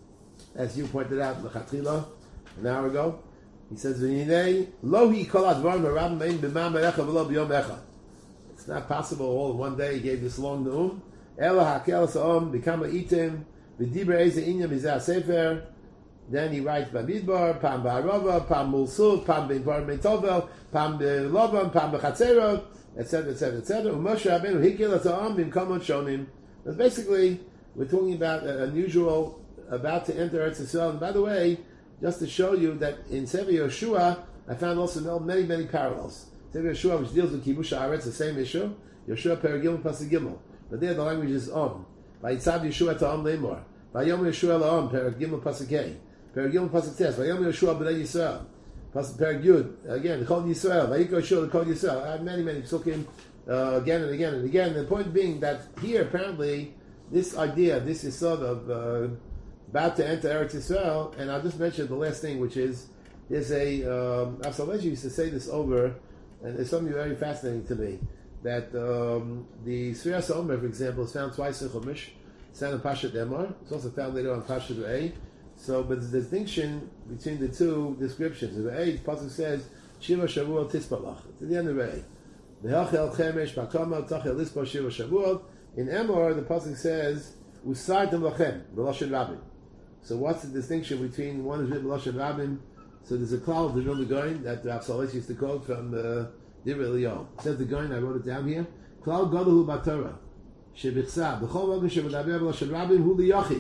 as you pointed out, L'chatchila, an hour ago, he says, "V'hinei lohi kol advarim harabim ein b'mam erecha v'lo b'yom echad." It's not possible all in one day. He gave this long neum. Ela hakel sa'om b'kama itim v'diber eze inyam izeh sefer. Then he writes Bamidbar, Pam Ba'arova, Pam Mulsul, Pam B'Bar Meitovel, Pam B'Lovam, Pam B'Chatzerot, etc., etc., etc. Moshe Rabbeinu hikil ata'am b'mkamot shonim. But basically, we're talking about an unusual about to enter Eretz Yisrael. And by the way, just to show you that in Sefer Yoshua, I found also many, many parallels. Sefer Yoshua, which deals with Kibush Haaretz, the same issue. Yoshua Perigim Pasuk Gimel. But there the language is Om. Vayitzav Yoshua Ta'am Leimor. Vayom Yoshua La'om, Perigim Pasuk Hey. Perigim Pasuk Tes. Vayom Yoshua B'nai Yisrael. Perigim Yud. Again, Kol Yisrael. Vayiko Yoshua Kol Yisrael. I have many, many psukim again and again and again. The point being that here, apparently, this idea, this is sort of about to enter Eretz Yisrael, and I'll just mention the last thing, which is there's a Avsaleji used to say this over, and it's something very fascinating to me, that the Sfiras HaOmer, for example, is found twice in Chumash. It's found in Pashat Emor. It's also found later on Pashat Re'eh. So, but there's a distinction between the two descriptions. In Re'eh, the pasuk says Shiva Shavuot Tispalach. It's at the end of Re'eh. V'hachel Chemesh Bakama Tachel Lispa Shiva Shavuot. In Emor, the pasuk says Usartem Lachem V'Loshen Rabin. So what's the distinction between one is written Loshen Rabin? So there's a cloud of the Vilna Gaon that the Avsalechi used to quote from Divrei Eliyahu. It says the Gaon, I wrote it down here. Cloud Godahu Batorah Shebichsa B'chol V'Gam Shebedaber Loshen Rabin Hu Liyochid.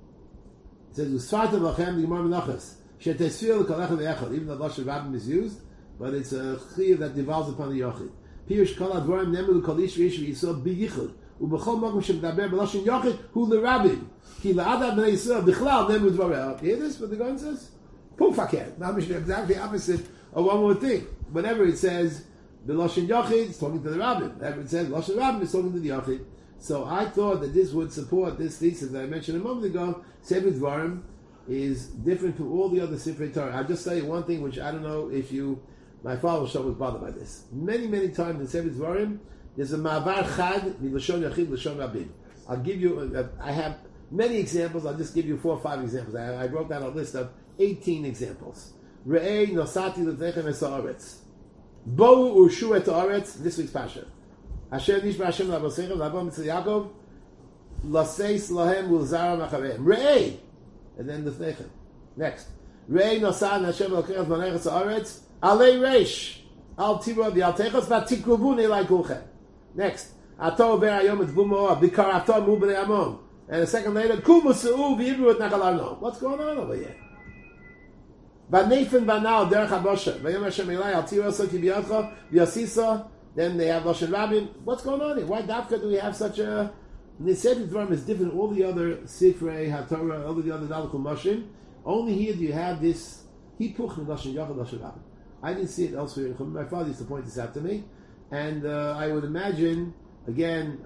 It says Usfartem Lachem the Gemara Menachos Shetesfil Kalecha Ve'echad. Even though Loshen Rabin is used, but it's a chiyuv that devolves upon the Yochid. Pirush Kol Advarim Nemelu Kol Ish V'ish V'Yisrael B'Yichud U'B'chol V'Gam Shebedaber Loshen Yochid Hu L'Rabin. Ki la'adad b'nei Yisrael b'chlal nemu dvarei. You hear this? What the Gaon says? Pumfaket. Now, exactly opposite of one would think. Whenever it says the Loshen Yochid, it's talking to the Rabbin. Whenever it says Loshen Rabbin, it's talking to the Yochid. So I thought that this would support this thesis that I mentioned a moment ago. Sefer Dvarim is different from all the other Sifrei Torah. I'll just tell you one thing, which I don't know if my father was bothered by this. Many, many times in Sefer Dvarim, there's a Ma'avar Chad L'Lashon Yachid L'Lashon Rabbin. I'll give you. I have many examples. I'll just give you 4 or 5 examples. I wrote down a list of 18 examples. Re'ei nosati l'techem es haaretz. Bo'u urshu et haaretz. This week's Pasha. Asher nishba Hashem l'avosechem l'avo mitzvah Yaakov l'seis lahem ulzara machareim. Re'ei. And then the Techem. Next. Re'ei nosati Hashem l'kechem l'manechas haaretz. Alei reish. Al tiro v'yaltechos v'tikruvun elai kulchem. Next. Ato ver hayom et vumo b'kar ato mu b'nei Amon. And a second later, what's going on over here? V'neifen v'nal derech habosha. V'yom Hashem Elai al tirasa ki b'yadcha v'yasisa. Then they have Lashon Rabin. What's going on here? Why Dafka do we have such a... Nised Dvarim is different than all the other Sifrei, HaTorah, all the other Dalekul Mashim. Only here do you have this Hipuch in Lashon Yachad, Lashon Rabin. I didn't see it elsewhere in Chum. My father used to point this out to me. And I would imagine, again,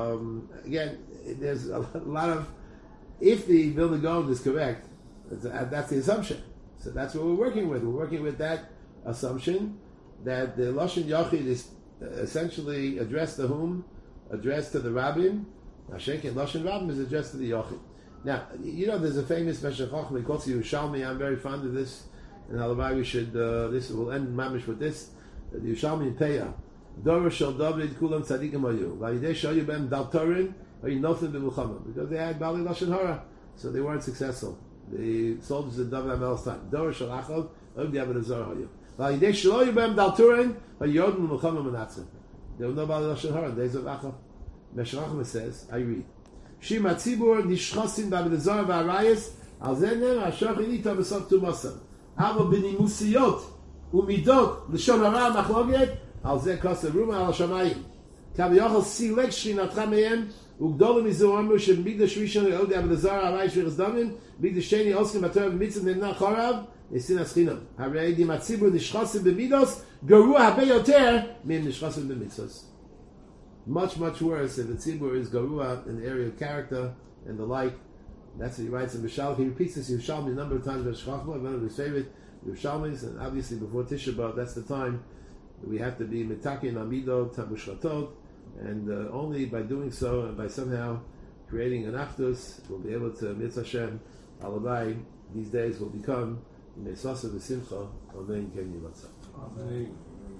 there's a lot of... If the Vilna Gaon is correct, that's the assumption. So that's what we're working with. We're working with that assumption that the Lashon Yachid is essentially addressed to whom? Addressed to the Rabbin. Hashek and Lashon Rabbin is addressed to the Yachid. Now, you know, there's a famous Meshech Chochmah, he calls Yerushalmi. I'm very fond of this, and Halabai we should. This will end mamish with this. The Yerushalmi in Peah. Dora shel David kulam tzadikim ayu. Vayidei shayu b'em daltorin ayu nothing b'mulchama, because they had Bali Lashon Hara, so they weren't successful. The soldiers of David HaMelech's time. Dora shel Achav ayu David Azar ayu. Vayidei shayu b'em daltorin ayu yodin b'mulchama menatzim. There was no Bali Lashon Hara in the days of Achav. Meshech Chochmah says, I read. Shima tzibur nishchasim b'avedazar v'arayis al zenem ha'shach inita b'sof tumasam. Ava b'nimusiyot u'midot l'shon hara machloget al zeh kosa ruma al shamayim. Kav yochel silek shrinatcha mehem u'gdolim izu amru shem migdash rishon le'od avedazar ha'arayis v'chaz damim migdash sheni oskim b'torah v'mitzim v'nach horav esinas chinam. Harei dim hatzibur nishchasim b'midos garu habe yoter min nishchasim b'mitzvos. Much, much worse if the tzibur is garua in the area of character and the like. That's what he writes in Mishalach. He repeats this Yerushalmi a number of times. Meshech Chochmah, one of his favorite Yerushalmis, and obviously before Tisha B'av, that's the time that we have to be mitakin amido tamushchatot, and only by doing so and by somehow creating an achdus, we'll be able to mitzvah Hashem alabai. These days will become mesasa v'simcha. Amen. Ken yivatzah. Amen.